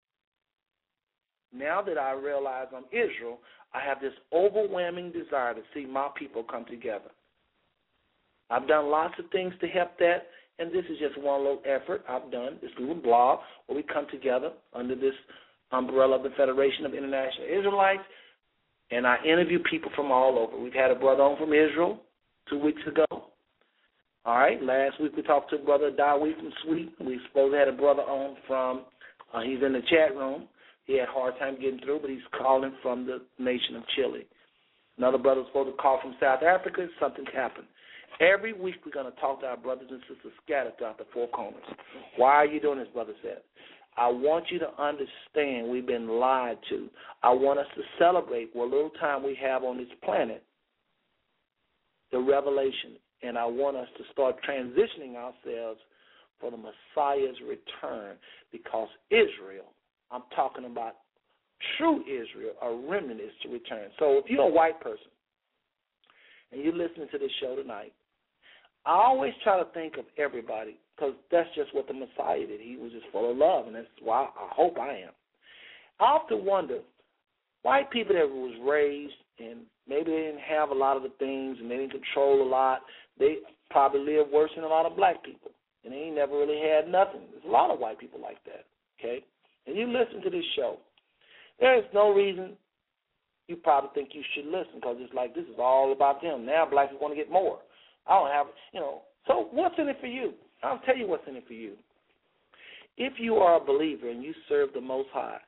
Now that I realize I'm Israel, I have this overwhelming desire to see my people come together. I've done lots of things to help that, and this is just one little effort I've done, this little blog where we come together under this umbrella of the Federation of International Israelites, and I interview people from all over. We've had a brother on from Israel two weeks ago. All right, last week we talked to brother Dawi from Sweden. We supposed to had a brother on from, uh, he's in the chat room. He had a hard time getting through, but he's calling from the nation of Chile. Another brother was supposed to call from South Africa. Something's happened. Every week we're going to talk to our brothers and sisters scattered throughout the four corners. Why are you doing this, Brother Seth? I want you to understand we've been lied to. I want us to celebrate what little time we have on this planet, the revelation, and I want us to start transitioning ourselves for the Messiah's return because Israel, I'm talking about true Israel, a remnant is to return. So if you're a white person and you're listening to this show tonight, I always try to think of everybody because that's just what the Messiah did. He was just full of love, and that's why I hope I am. I often wonder, white people that was raised and maybe they didn't have a lot of the things and they didn't control a lot, they probably lived worse than a lot of black people, and they ain't never really had nothing. There's a lot of white people like that, okay? And you listen to this show, there is no reason you probably think you should listen because it's like this is all about them. Now black people want to get more. I don't have, you know, so what's in it for you? I'll tell you what's in it for you. If you are a believer and you serve the Most High,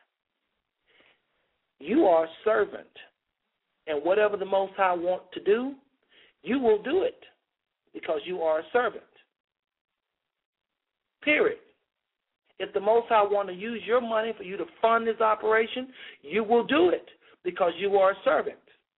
you are a servant. And whatever the Most High wants to do, you will do it because you are a servant. Period. If the Most High wants to use your money for you to fund this operation, you will do it because you are a servant.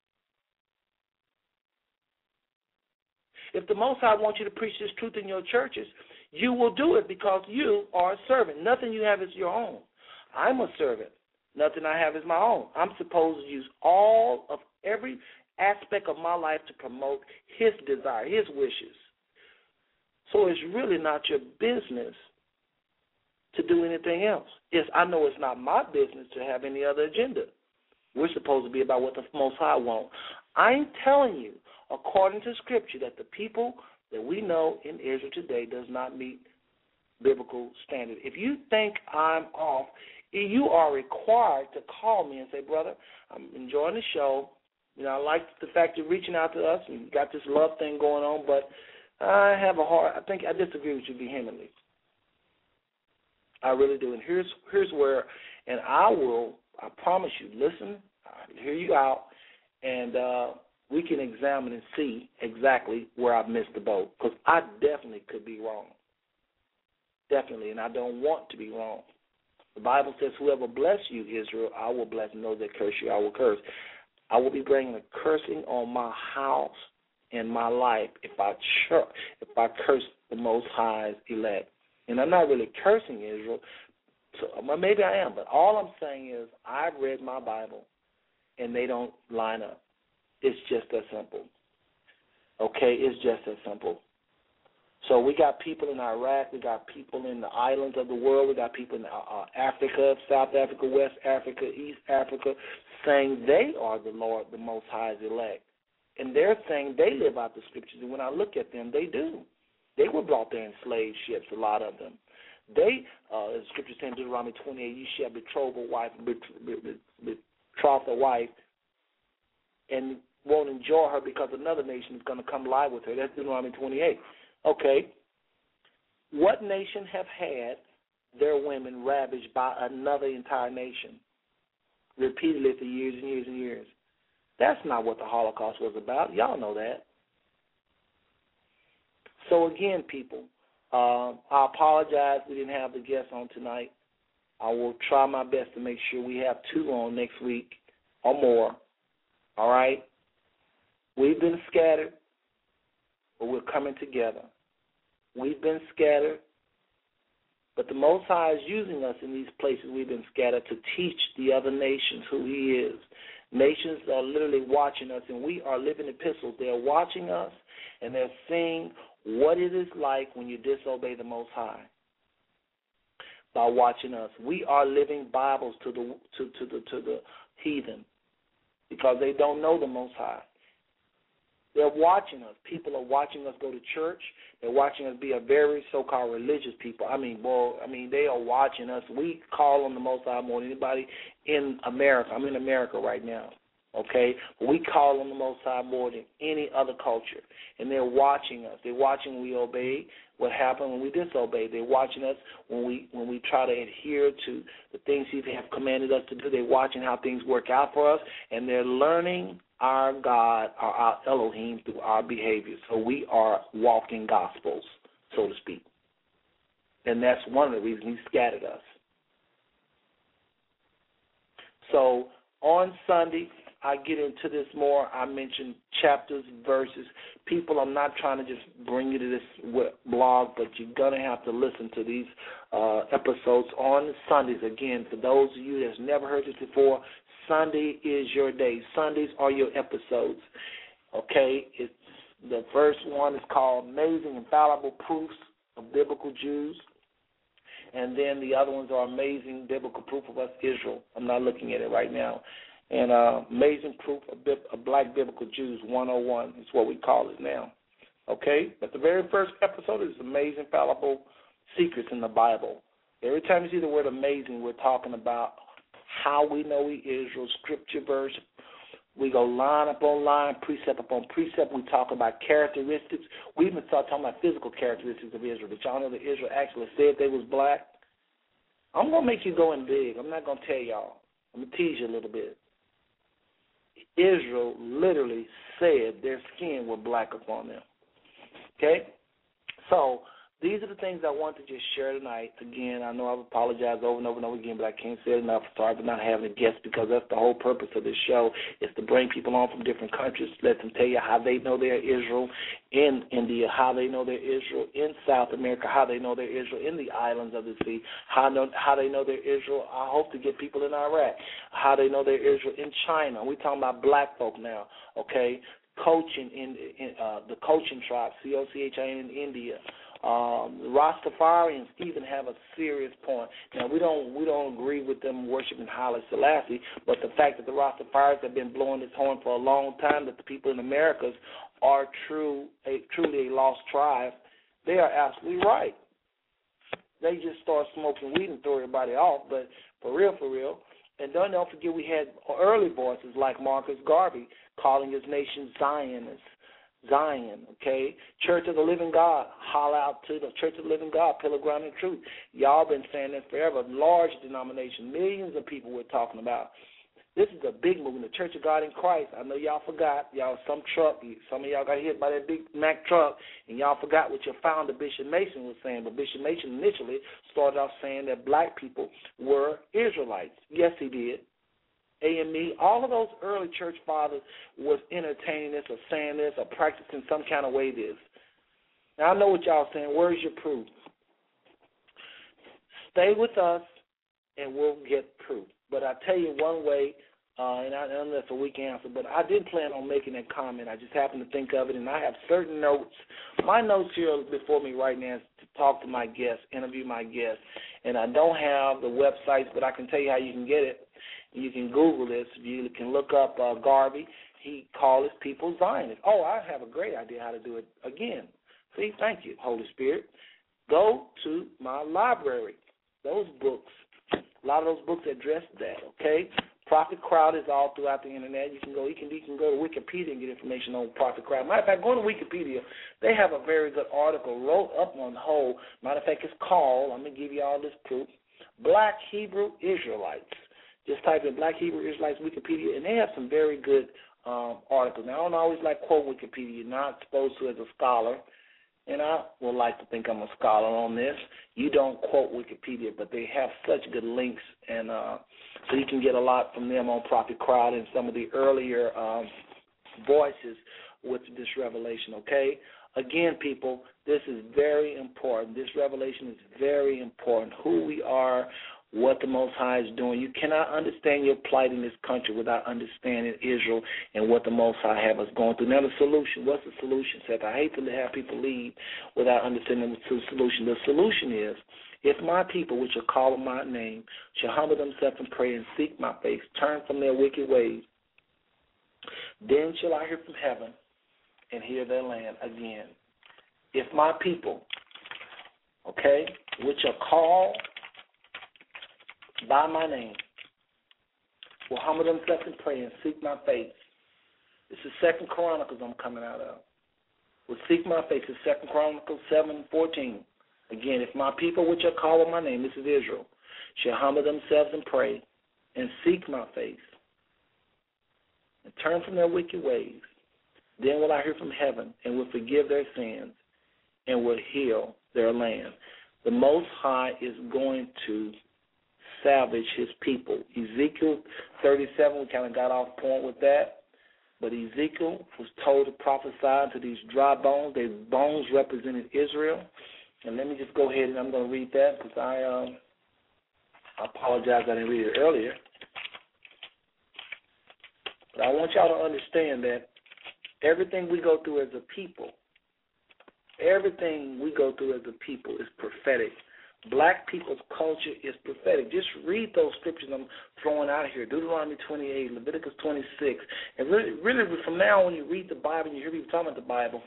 If the Most High wants you to preach this truth in your churches, you will do it because you are a servant. Nothing you have is your own. I'm a servant. Nothing I have is my own. I'm supposed to use all of every aspect of my life to promote his desire, his wishes. So it's really not your business to do anything else. Yes, I know it's not my business to have any other agenda. We're supposed to be about what the Most High wants. I'm telling you, according to Scripture, that the people that we know in Israel today does not meet biblical standard. If you think I'm off, you are required to call me and say, brother, I'm enjoying the show. You know, I like the fact you're reaching out to us and you got this love thing going on, but I have a hard, I think I disagree with you vehemently. I really do. And here's here's where, and I will, I promise you, listen, I'll hear you out, and uh, we can examine and see exactly where I've missed the boat, because I definitely could be wrong. definitely, and I don't want to be wrong. The Bible says, whoever bless you, Israel, I will bless, and those that curse you, I will curse. I will be bringing a cursing on my house and my life if I ch- if I curse the Most High's elect. And I'm not really cursing Israel. So, well, maybe I am, but all I'm saying is I've read my Bible, and they don't line up. It's just that simple. Okay, it's just that simple. So we got people in Iraq, we got people in the islands of the world, we got people in uh, Africa, South Africa, West Africa, East Africa, saying they are the Lord, the Most High's elect. And they're saying they live out the Scriptures, and when I look at them, they do. They were brought there in slave ships, a lot of them. They, uh, as Scripture says in Deuteronomy twenty-eight, you shall betroth a wife, betroth a wife, and won't enjoy her because another nation is going to come lie with her. That's Deuteronomy twenty-eight. Okay, what nation have had their women ravaged by another entire nation repeatedly for years and years and years? That's not what the Holocaust was about. Y'all know that. So again, people, uh, I apologize we didn't have the guests on tonight. I will try my best to make sure we have two on next week or more. All right? We've been scattered, but we're coming together. We've been scattered, but the Most High is using us in these places we've been scattered to teach the other nations who He is. Nations are literally watching us, and we are living epistles. They're watching us, and they're seeing what it is like when you disobey the Most High by watching us. We are living Bibles to the to, to the to the heathen because they don't know the Most High. They're watching us. People are watching us go to church. They're watching us be a very so-called religious people. I mean, boy, I mean, they are watching us. We call on the Most High more than anybody in America. I'm in America right now, okay? But we call on the Most High more than any other culture. And they're watching us. They're watching when we obey, what happened when we disobey. They're watching us when we when we try to adhere to the things He has commanded us to do. They're watching how things work out for us, and they're learning our God, our, our Elohim, through our behavior. So we are walking gospels, so to speak. And that's one of the reasons He scattered us. So on Sunday, I get into this more. I mention chapters, verses. People, I'm not trying to just bring you to this blog, but you're going to have to listen to these uh, episodes on Sundays. Again, for those of you that's never heard this before, Sunday is your day. Sundays are your episodes. Okay? It's, the first one is called Amazing Infallible Proofs of Biblical Jews. And then the other ones are Amazing Biblical Proof of Us, Israel. I'm not looking at it right now. And uh, Amazing Proof of, Bi- of Black Biblical Jews, one oh one is what we call it now. Okay? But the very first episode is Amazing Fallible Secrets in the Bible. Every time you see the word amazing, we're talking about how we know we Israel, scripture verse. We go line upon line, precept upon precept. We talk about characteristics. We even start talking about physical characteristics of Israel. But y'all know that Israel actually said they was black. I'm going to make you go in big. I'm not going to tell y'all. I'm going to tease you a little bit. Israel literally said their skin was black upon them. Okay? So these are the things I want to just share tonight. Again, I know I've apologized over and over and over again, but I can't say it enough. Sorry for not having a guest, because that's the whole purpose of this show, is to bring people on from different countries, let them tell you how they know they're Israel in India, how they know they're Israel in South America, how they know they're Israel in the islands of the sea, how, know, how they know they're Israel. I hope to get people in Iraq, how they know they're Israel in China. We're talking about black folk now, okay? Coaching in, in uh, the Cochin tribe, C O C H I N in India. Um, the Rastafarians even have a serious point. Now, we don't we don't agree with them worshiping Haile Selassie, but the fact that the Rastafarians have been blowing this horn for a long time, that the people in Americas are true a, truly a lost tribe, they are absolutely right. They just start smoking weed and throw everybody off, but for real, for real. And don't, don't forget we had early voices like Marcus Garvey calling his nation Zionists. Zion, okay? Church of the Living God, holler out to the Church of the Living God, Pillar Ground and Truth. Y'all been saying this forever. Large denomination, millions of people we're talking about. This is a big movement, the Church of God in Christ. I know y'all forgot. Y'all, some truck, some of y'all got hit by that big Mack truck, and y'all forgot what your founder, Bishop Mason, was saying. But Bishop Mason initially started off saying that black people were Israelites. Yes, he did. A M E, all of those early church fathers was entertaining this or saying this or practicing some kind of way this. Now, I know what y'all saying. Where's your proof? Stay with us, and we'll get proof. But I tell you one way, uh, and I know that's a weak answer, but I did plan on making that comment. I just happened to think of it, and I have certain notes. My notes here before me right now is to talk to my guests, interview my guests. And I don't have the websites, but I can tell you how you can get it. You can Google this. You can look up uh, Garvey. He called his people Zionists. Oh, I have a great idea how to do it again. See, thank you, Holy Spirit. Go to my library. Those books, a lot of those books address that, okay? Prophet Crowd is all throughout the internet. You can go, you can, you can go to Wikipedia and get information on Prophet Crowd. Matter of fact, go to Wikipedia. They have a very good article wrote up on the whole. Matter of fact, it's called, I'm going to give you all this proof, Black Hebrew Israelites. Just type in Black Hebrew Israelites Wikipedia, and they have some very good um, articles. Now, I don't always like quote Wikipedia. You're not supposed to as a scholar, and I would like to think I'm a scholar on this. You don't quote Wikipedia, but they have such good links, and uh, so you can get a lot from them on Prophet Crowd and some of the earlier um, voices with this revelation, okay? Again, people, this is very important. This revelation is very important. Who we are, what the Most High is doing. You cannot understand your plight in this country without understanding Israel and what the Most High have us going through. Now, the solution, what's the solution, Seth? I hate to have people leave without understanding the solution. The solution is, if my people, which are called my name, shall humble themselves and pray and seek my face, turn from their wicked ways, then shall I hear from heaven and hear their land again. If my people, okay, which are called by my name, will humble themselves and pray and seek my face. This is Second Chronicles I'm coming out of. Will seek my face. It's Second Chronicles seven fourteen. Again, if my people which are called by my name, this is Israel, shall humble themselves and pray and seek my face and turn from their wicked ways, then will I hear from heaven and will forgive their sins and will heal their land. The Most High is going to salvage his people. Ezekiel thirty-seven, we kind of got off point with that, but Ezekiel was told to prophesy to these dry bones. Their bones represented Israel. And let me just go ahead and I'm going to read that because I, um, I apologize I didn't read it earlier. But I want y'all to understand that everything we go through as a people, everything we go through as a people is prophetic. Black people's culture is prophetic. Just read those scriptures I'm throwing out here. Deuteronomy twenty-eight, Leviticus twenty-six. And really, really from now on, when you read the Bible and you hear people talking about the Bible,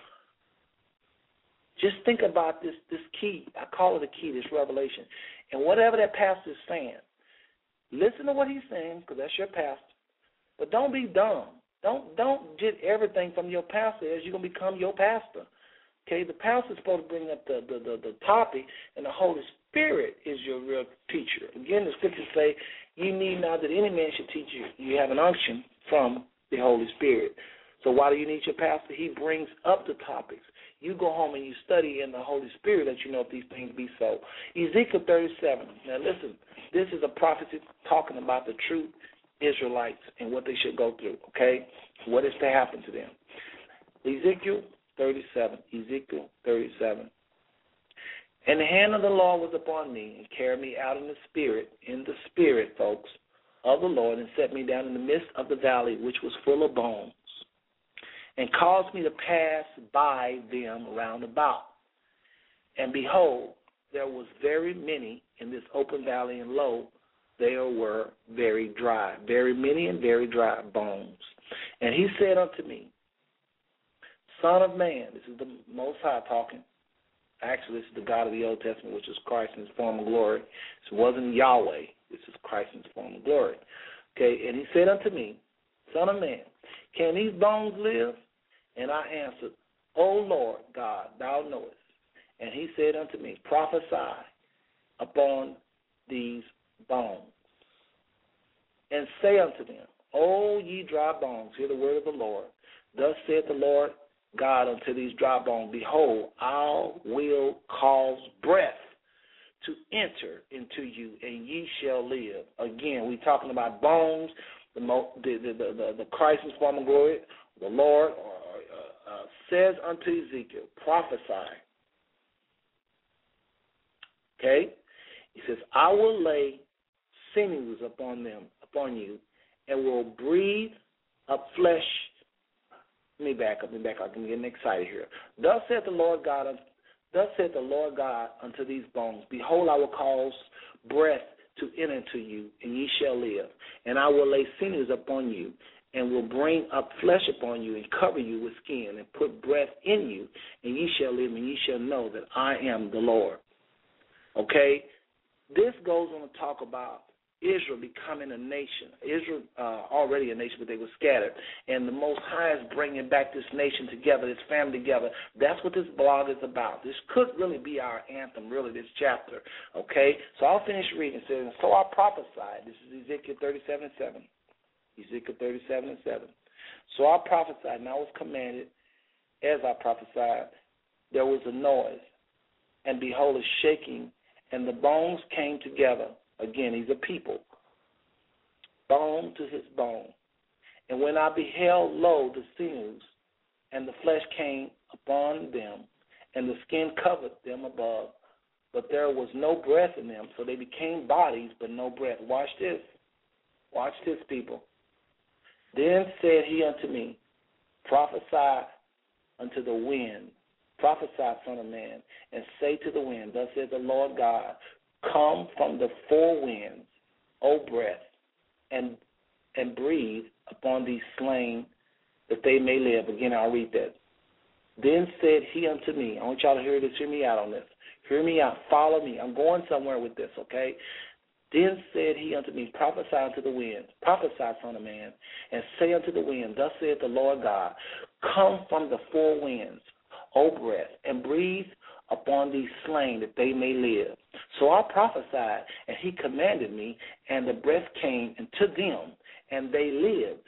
just think about this this key. I call it a key, this revelation. And whatever that pastor is saying, listen to what he's saying because that's your pastor. But don't be dumb. Don't don't get everything from your pastor as you're going to become your pastor. Okay, the pastor is supposed to bring up the, the, the, the topic, and the Holy Spirit is your real teacher. Again, the scriptures say, you need not that any man should teach you. You have an unction from the Holy Spirit. So why do you need your pastor? He brings up the topics. You go home and you study in the Holy Spirit that you know if these things be so. Ezekiel thirty-seven. Now listen, this is a prophecy talking about the true Israelites and what they should go through, okay? What is to happen to them. Ezekiel thirty-seven. Ezekiel thirty-seven. And the hand of the Lord was upon me and carried me out in the spirit, in the spirit, folks, of the Lord, and set me down in the midst of the valley, which was full of bones, and caused me to pass by them round about. And behold, there was very many in this open valley, and lo, there were very dry, very many and very dry bones. And he said unto me, Son of man, this is the Most High talking. Actually, this is the God of the Old Testament, which is Christ in his form of glory. This wasn't Yahweh. This is Christ in his form of glory. Okay, and he said unto me, Son of man, can these bones live? And I answered, O Lord God, thou knowest. And he said unto me, prophesy upon these bones, and say unto them, O ye dry bones, hear the word of the Lord. Thus saith the Lord God unto these dry bones, behold, I will cause breath to enter into you, and ye shall live. Again, we're talking about bones, the the the, the, the Christ is form of glory. The Lord uh, uh, says unto Ezekiel, prophesy. Okay? He says, I will lay sinews upon them, upon you, and will breathe up flesh. Let me back up, let me back up. I'm getting excited here. Thus saith the Lord God, thus saith the Lord God unto these bones, behold, I will cause breath to enter into you, and ye shall live. And I will lay sinews upon you, and will bring up flesh upon you, and cover you with skin, and put breath in you, and ye shall live, and ye shall know that I am the Lord. Okay? This goes on to talk about Israel becoming a nation. Israel uh, already a nation, but they were scattered. And the Most High is bringing back this nation together, this family together. That's what this blog is about. This could really be our anthem, really, this chapter. Okay? So I'll finish reading. It says, so I prophesied. This is Ezekiel thirty-seven and seven. Ezekiel thirty-seven and seven. So I prophesied, and I was commanded, as I prophesied, there was a noise, and behold, a shaking, and the bones came together. Again, he's a people, bone to his bone. And when I beheld, lo, the sinews, and the flesh came upon them, and the skin covered them above, but there was no breath in them, so they became bodies, but no breath. Watch this. Watch this, people. Then said he unto me, prophesy unto the wind, prophesy, son of man, and say to the wind, thus saith the Lord God, come from the four winds, O breath, and and breathe upon these slain, that they may live. Again, I'll read that. Then said he unto me, I want y'all to hear this, hear me out on this. Hear me out, follow me. I'm going somewhere with this, okay? Then said he unto me, prophesy unto the wind, prophesy, son of man, and say unto the wind, thus saith the Lord God, come from the four winds, O breath, and breathe upon these slain, that they may live. So I prophesied, and he commanded me, and the breath came into them, and they lived.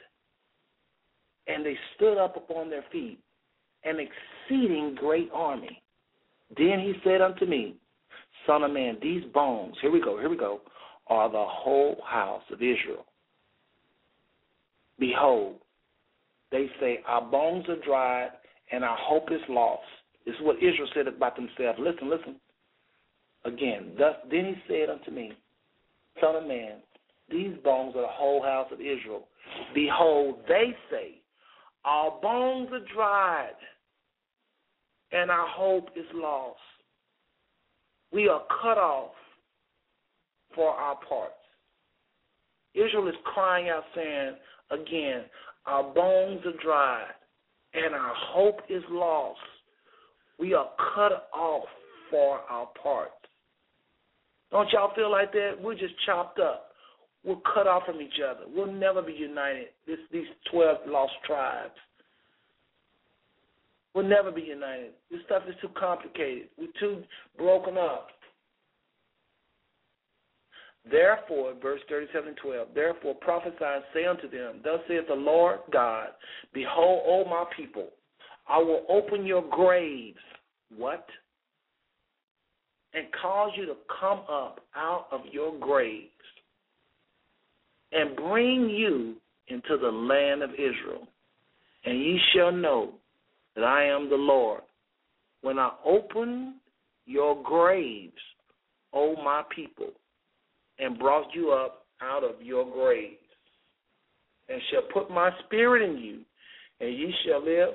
And they stood up upon their feet, an exceeding great army. Then he said unto me, son of man, these bones, here we go, here we go, are the whole house of Israel. Behold, they say, our bones are dried, and our hope is lost. This is what Israel said about themselves. Listen, listen. Again, thus, then he said unto me, son of man, these bones are the whole house of Israel. Behold, they say, our bones are dried, and our hope is lost. We are cut off for our parts. Israel is crying out, saying, again, our bones are dried, and our hope is lost. We are cut off for our parts. Don't y'all feel like that? We're just chopped up. We're cut off from each other. We'll never be united, this, these twelve lost tribes. We'll never be united. This stuff is too complicated. We're too broken up. Therefore, verse thirty-seven and twelve, therefore prophesy and say unto them, thus saith the Lord God, behold, O my people, I will open your graves. What? And cause you to come up out of your graves and bring you into the land of Israel. And ye shall know that I am the Lord, when I open your graves, O my people, and brought you up out of your graves, and shall put my spirit in you, and ye shall live,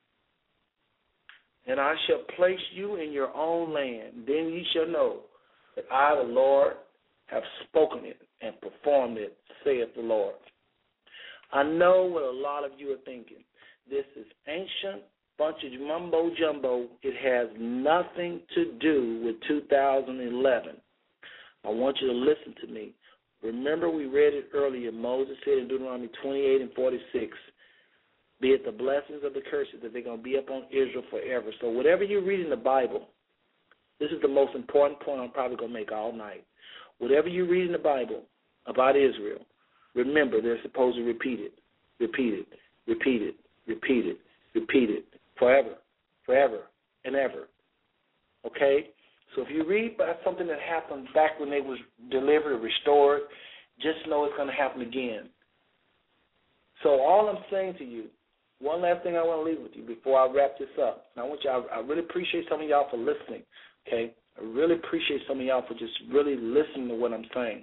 and I shall place you in your own land. Then ye shall know that I, the Lord, have spoken it and performed it, saith the Lord. I know what a lot of you are thinking. This is ancient bunch of mumbo jumbo. It has nothing to do with two thousand eleven. I want you to listen to me. Remember, we read it earlier. Moses said in Deuteronomy twenty-eight and forty-six, be it the blessings or the curses, that they're going to be upon Israel forever. So whatever you read in the Bible, this is the most important point I'm probably going to make all night. Whatever you read in the Bible about Israel, remember, they're supposed to repeat it, repeat it, repeat it, repeat it, repeat it, forever, forever, and ever. Okay? So if you read about something that happened back when they was delivered or restored, just know it's going to happen again. So all I'm saying to you, one last thing I want to leave with you before I wrap this up. And I want you, I, I really appreciate some of y'all for listening, okay? I really appreciate some of y'all for just really listening to what I'm saying.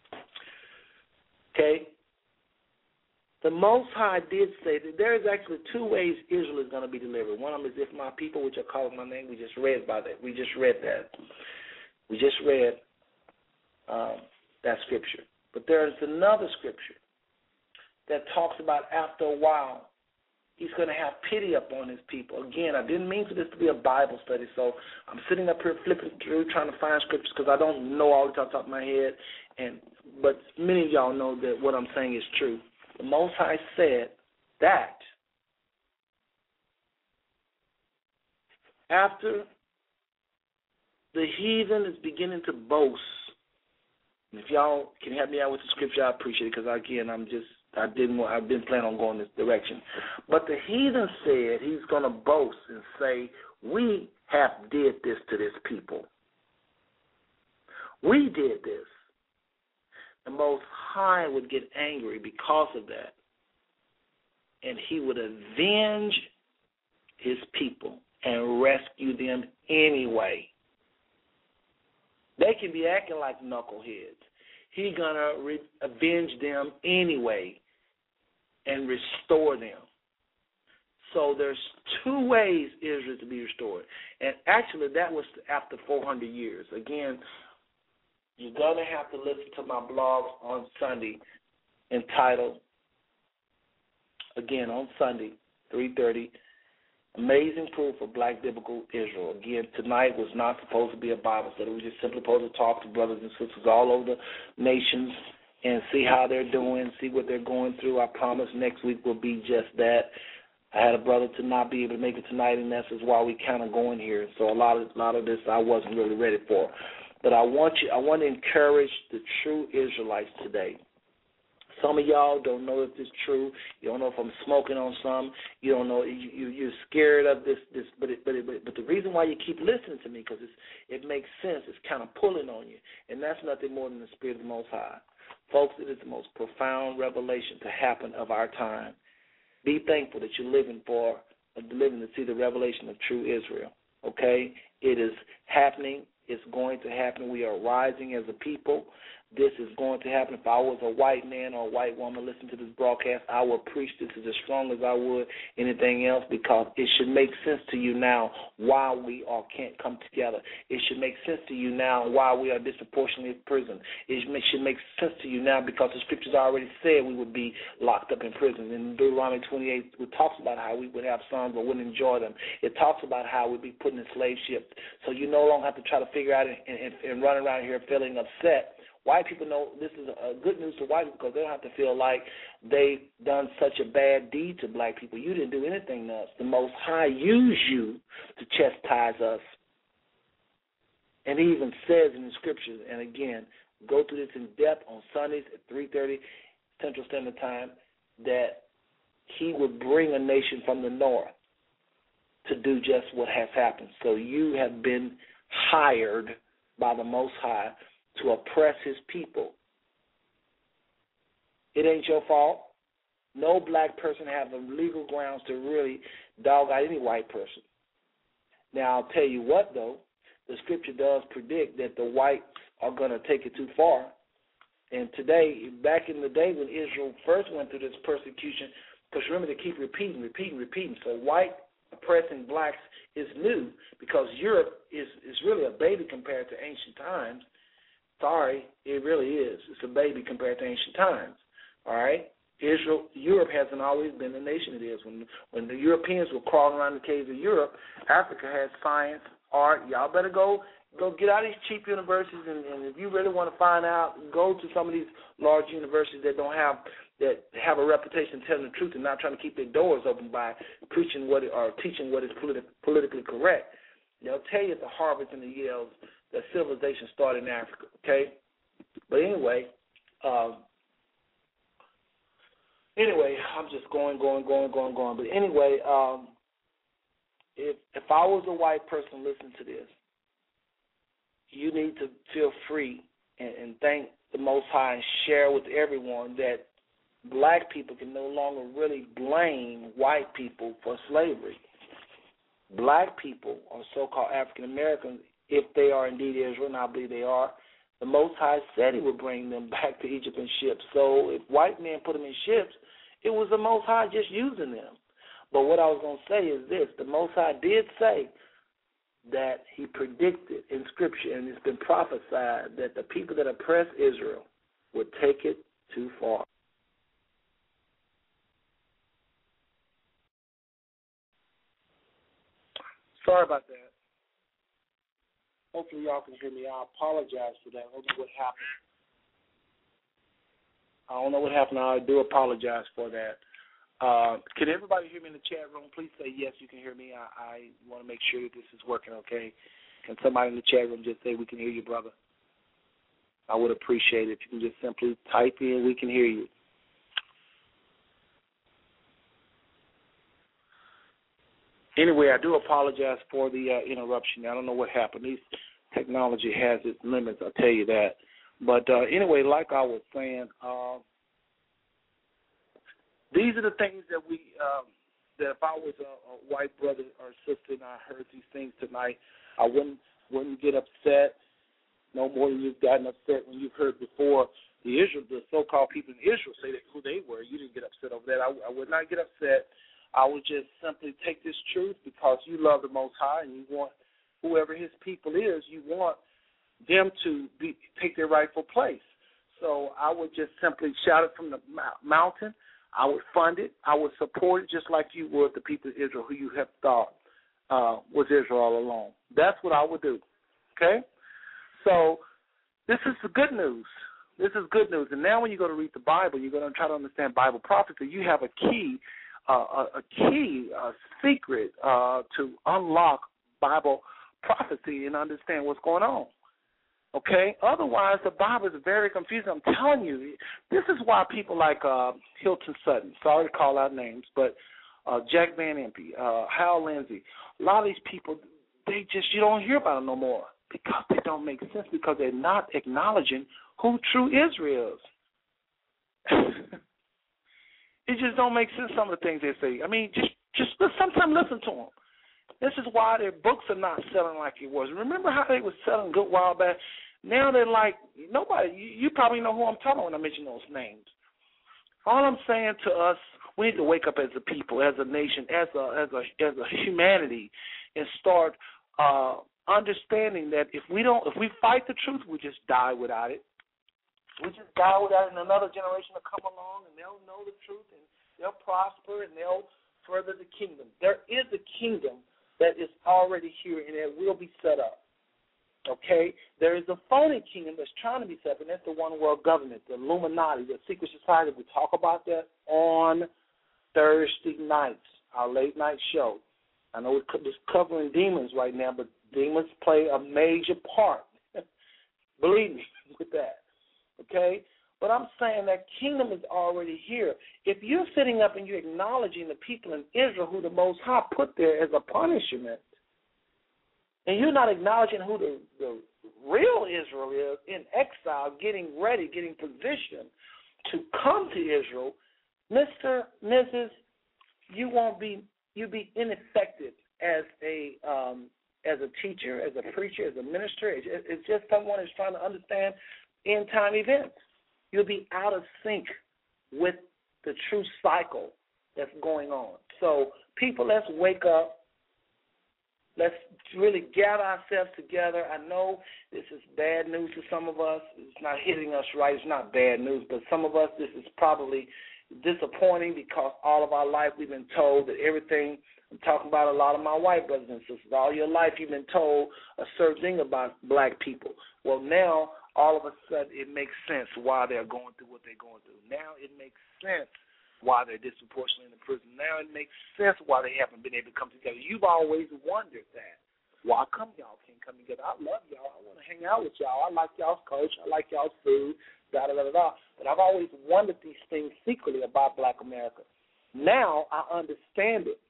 Okay? The Most High did say that there is actually two ways Israel is going to be delivered. One of them is if my people, which are called my name, we just read by that. We just read that. We just read um, that scripture. But there is another scripture that talks about after a while, he's going to have pity upon his people. Again, I didn't mean for this to be a Bible study, so I'm sitting up here flipping through trying to find scriptures because I don't know all the time off the top of my head. And but many of y'all know that what I'm saying is true. The Most High said that after the heathen is beginning to boast, and if y'all can help me out with the scripture, I appreciate it because, again, I'm just, I didn't want, I've been planning on going this direction. But the heathen said he's going to boast and say, we have did this to this people. We did this. The Most High would get angry because of that, and he would avenge his people and rescue them anyway. They can be acting like knuckleheads. He's going to re- avenge them anyway and restore them. So there's two ways Israel to be restored. And actually that was after four hundred years. Again, you're going to have to listen to my blog on Sunday entitled, again, on Sunday, three thirty, Amazing Proof of Black Biblical Israel. Again, tonight was not supposed to be a Bible study. We were just simply supposed to talk to brothers and sisters all over the nations and see how they're doing, see what they're going through. I promise next week will be just that. I had a brother to not be able to make it tonight, and that's why we kind of going here. So a lot of a lot of this I wasn't really ready for. But I want you, I want to encourage the true Israelites today. Some of y'all don't know if it's true. You don't know if I'm smoking on some. You don't know. You, you, you're scared of this. This, but it, but it, but the reason why you keep listening to me because it makes sense. It's kind of pulling on you, and that's nothing more than the Spirit of the Most High, folks. It is the most profound revelation to happen of our time. Be thankful that you're living for, living to see the revelation of true Israel. Okay, it is happening. It's going to happen. We are rising as a people. This is going to happen. If I was a white man or a white woman listening to this broadcast, I would preach this as strong as I would anything else because it should make sense to you now why we all can't come together. It should make sense to you now why we are disproportionately in prison. It should make sense to you now because the scriptures already said we would be locked up in prison. In Deuteronomy twenty-eight, it talks about how we would have sons but wouldn't enjoy them. It talks about how we'd be put in slave ships. So you no longer have to try to figure out and, and, and run around here feeling upset. White people know this is a good news to white people because they don't have to feel like they've done such a bad deed to black people. You didn't do anything to us. The Most High used you to chastise us. And he even says in the scriptures, and again, go through this in depth on Sundays at three thirty Central Standard Time, that he would bring a nation from the north to do just what has happened. So you have been hired by the Most High to oppress his people. It ain't your fault. No black person has the legal grounds to really dog out any white person. Now, I'll tell you what, though, the scripture does predict that the whites are going to take it too far. And today, back in the day when Israel first went through this persecution, because remember, they keep repeating, repeating, repeating. So white oppressing blacks is new because Europe is, is really a baby compared to ancient times. Sorry, it really is. It's a baby compared to ancient times, all right? Israel, Europe hasn't always been the nation it is. When when the Europeans were crawling around the caves of Europe, Africa had science, art. Y'all better go go get out of these cheap universities, and, and if you really want to find out, go to some of these large universities that don't have that have a reputation of telling the truth and not trying to keep their doors open by preaching what or teaching what is politi- politically correct. They'll tell you at the Harvards and the Yales that civilization started in Africa, okay? But anyway, um, anyway, I'm just going, going, going, going, going. But anyway, um, if if I was a white person listening to this, you need to feel free and, and thank the Most High and share with everyone that black people can no longer really blame white people for slavery. Black people, or so-called African Americans, if they are indeed Israel, and I believe they are, the Most High said he would bring them back to Egypt in ships. So if white men put them in ships, it was the Most High just using them. But what I was going to say is this. The Most High did say that he predicted in Scripture, and it's been prophesied, that the people that oppress Israel would take it too far. Sorry about that. Hopefully y'all can hear me. I apologize for that. I don't know what happened. I don't know what happened. I do apologize for that. Uh, can everybody hear me in the chat room? Please say yes, you can hear me. I, I want to make sure that this is working okay. Can somebody in the chat room just say we can hear you, brother? I would appreciate it if you can just simply type in we can hear you. Anyway, I do apologize for the uh, interruption. I don't know what happened. These technology has its limits, I'll tell you that. But uh, anyway, like I was saying, uh, these are the things that we, um, that if I was a, a white brother or sister and I heard these things tonight, I wouldn't wouldn't get upset no more than you've gotten upset when you've heard before the Israel, the so-called people in Israel say that who they were. You didn't get upset over that. I, I would not get upset. I would just simply take this truth because you love the Most High and you want whoever his people is, you want them to be take their rightful place. So I would just simply shout it from the mountain. I would fund it. I would support it just like you would the people of Israel who you have thought uh, was Israel all along. That's what I would do, okay? So this is the good news. This is good news. And now when you go to read the Bible, you're going to try to understand Bible prophecy. You have a key, uh, a, a key, a secret uh, to unlock Bible prophecy and understand what's going on. Okay? Otherwise, the Bible is very confusing. I'm telling you, this is why people like uh, Hilton Sutton, sorry to call out names, but uh, Jack Van Impe, uh, Hal Lindsey, a lot of these people, they just, you don't hear about them no more because they don't make sense because they're not acknowledging who true Israel is. It just don't make sense, some of the things they say. I mean, just, just sometimes listen to them. This is why their books are not selling like it was. Remember how they were selling a good while back? Now they're like, nobody, you, you probably know who I'm talking when I mention those names. All I'm saying to us, we need to wake up as a people, as a nation, as a as a as a humanity, and start uh, understanding that if we don't, if we fight the truth, we just die without it. We just die without it, and another generation will come along, and they'll know the truth, and they'll prosper, and they'll further the kingdom. There is a kingdom that is already here, and it will be set up. Okay? There is a phony kingdom that's trying to be set up, and that's the one world government, the Illuminati, the secret society. We talk about that on Thursday nights, our late night show. I know we're just covering demons right now, but demons play a major part. Believe me with that. Okay? But I'm saying that kingdom is already here. If you're sitting up and you're acknowledging the people in Israel who the Most High put there as a punishment, and you're not acknowledging who the, the real Israel is in exile, getting ready, getting positioned to come to Israel, Mister Missus, you won't be, you'll be ineffective as a um, as a teacher, as a preacher, as a minister. It's, it's just someone who's trying to understand end-time events. You'll be out of sync with the true cycle that's going on. So, people, let's wake up. Let's really gather ourselves together. I know this is bad news to some of us. It's not hitting us right. It's not bad news, but some of us, this is probably disappointing because all of our life we've been told that everything, I'm talking about a lot of my white brothers and sisters, all your life you've been told a certain thing about black people. Well, now, all of a sudden, it makes sense why they're going through what they're going through. Now it makes sense why they're disproportionately in the prison. Now it makes sense why they haven't been able to come together. You've always wondered that. Why come y'all can't come together? I love y'all. I want to hang out with y'all. I like y'all's coach. I like y'all food, da-da-da-da-da. But I've always wondered these things secretly about Black America. Now I understand it.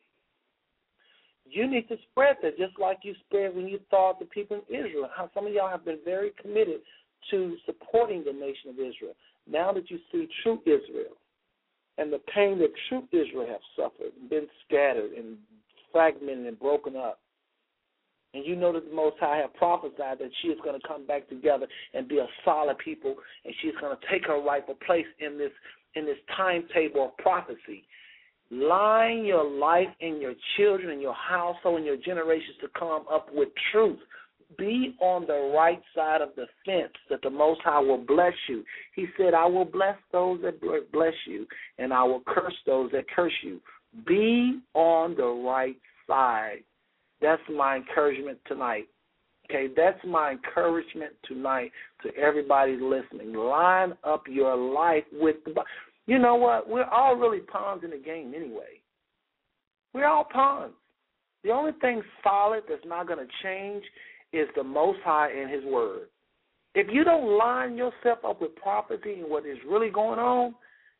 You need to spread that just like you spread when you thought the people in Israel. How some of y'all have been very committed to supporting the nation of Israel. Now that you see true Israel and the pain that true Israel have suffered, been scattered and fragmented and broken up, and you know that the Most High have prophesied that she is going to come back together and be a solid people, and she's going to take her rightful place in this in this timetable of prophecy. Line your life and your children and your household and your generations to come up with truth. Be on the right side of the fence that the Most High will bless you. He said, I will bless those that bless you, and I will curse those that curse you. Be on the right side. That's my encouragement tonight. Okay, that's my encouragement tonight to everybody listening. Line up your life with the Bible. You know what? We're all really pawns in the game anyway. We're all pawns. The only thing solid that's not going to change is the Most High and His Word. If you don't line yourself up with prophecy and what is really going on,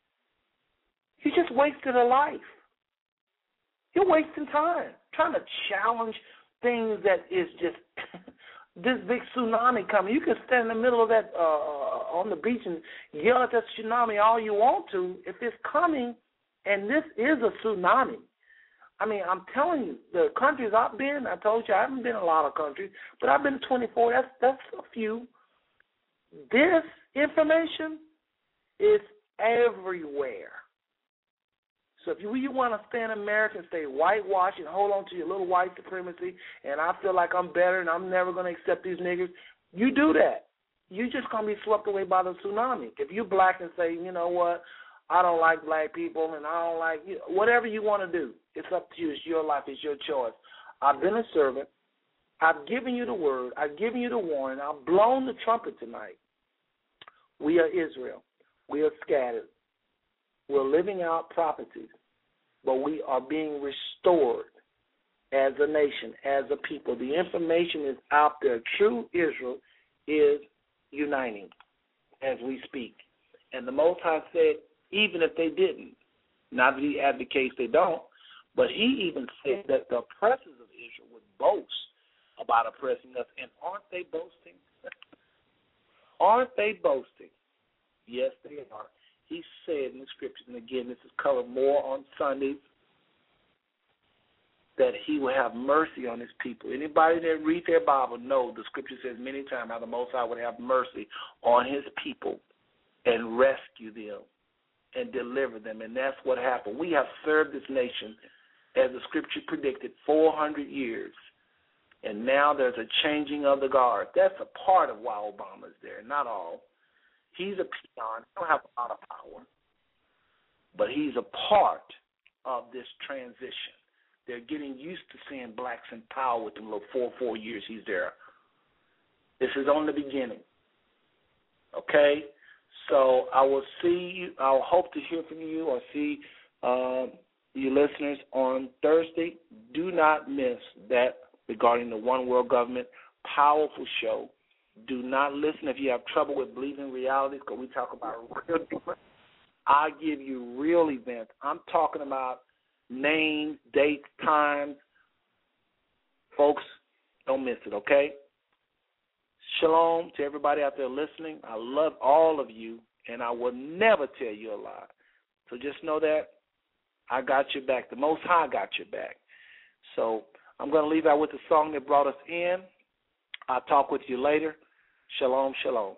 you just wasted a life. You're wasting time trying to challenge things that is just this big tsunami coming. You can stand in the middle of that uh, on the beach and yell at that tsunami all you want to. If it's coming, and this is a tsunami. I mean, I'm telling you, the countries I've been, I told you I haven't been in a lot of countries, but I've been to twenty-four. That's that's a few. This information is everywhere. So if you, you want to stay in America and stay whitewashed and hold on to your little white supremacy, and I feel like I'm better and I'm never going to accept these niggers, you do that. You're just going to be swept away by the tsunami. If you're black and say, you know what, I don't like black people and I don't like, you know, whatever you want to do, it's up to you. It's your life. It's your choice. I've been a servant. I've given you the word. I've given you the warning. I've blown the trumpet tonight. We are Israel. We are scattered. We're living out prophecies, but we are being restored as a nation, as a people. The information is out there. True Israel is uniting as we speak. And the Most High said, even if they didn't, not that He advocates they don't, but He even said that the oppressors of Israel would boast about oppressing us. And aren't they boasting? Aren't they boasting? Yes, they are. He said in the scriptures, and again, this is covered more on Sundays, that He will have mercy on His people. Anybody that reads their Bible knows the scripture says many times how the Most High would have mercy on His people and rescue them and deliver them. And that's what happened. We have served this nation, as the scripture predicted, four hundred years. And now there's a changing of the guard. That's a part of why Obama's there, not all. He's a peon. He don't have a lot of power. But he's a part of this transition. They're getting used to seeing blacks in power with them little four, four years he's there. This is only the beginning. Okay? So I will see you. I'll hope to hear from you or see uh, you listeners on Thursday. Do not miss that regarding the One World Government powerful show. Do not listen if you have trouble with believing realities, because we talk about real different. I give you real events. I'm talking about names, dates, times. Folks, don't miss it, okay? Shalom to everybody out there listening. I love all of you, and I will never tell you a lie. So just know that I got your back. The Most High got your back. So I'm going to leave out with the song that brought us in. I'll talk with you later. Shalom, shalom.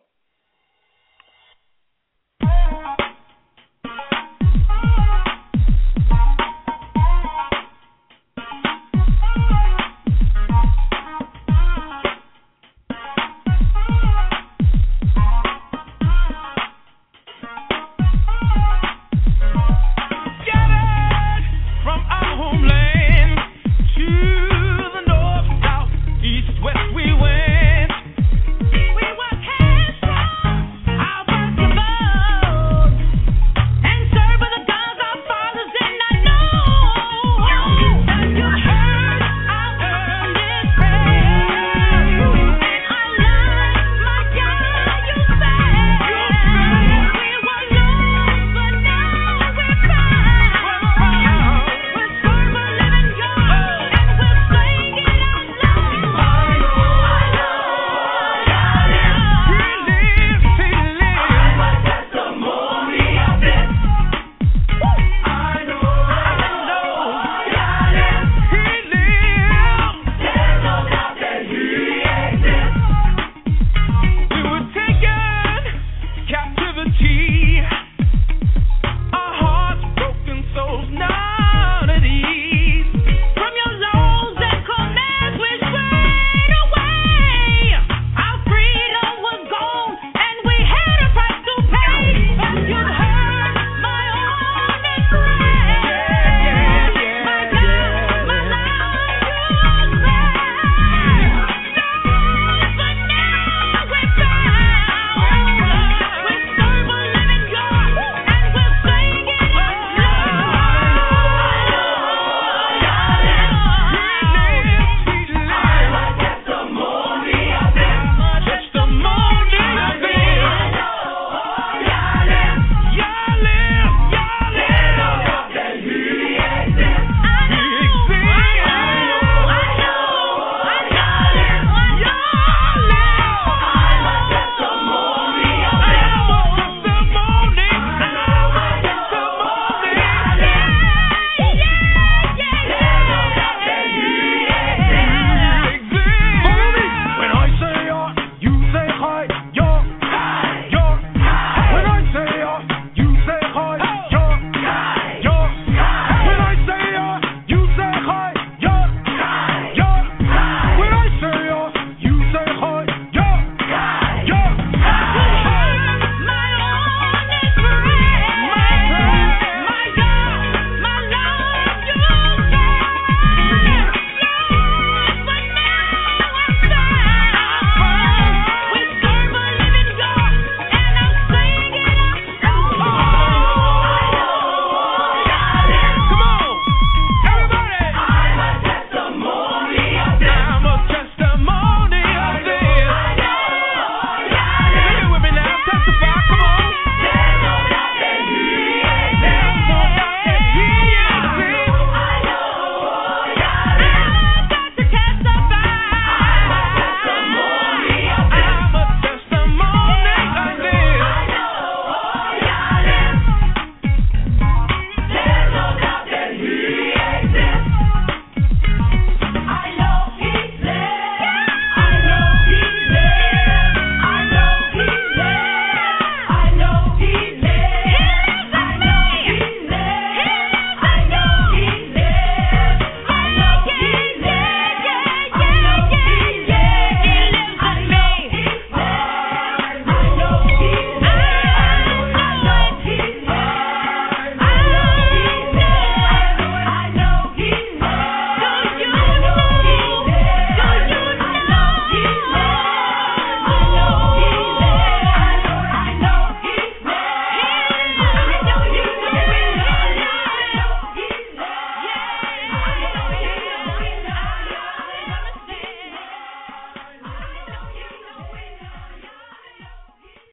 West we went. We were cast the tears.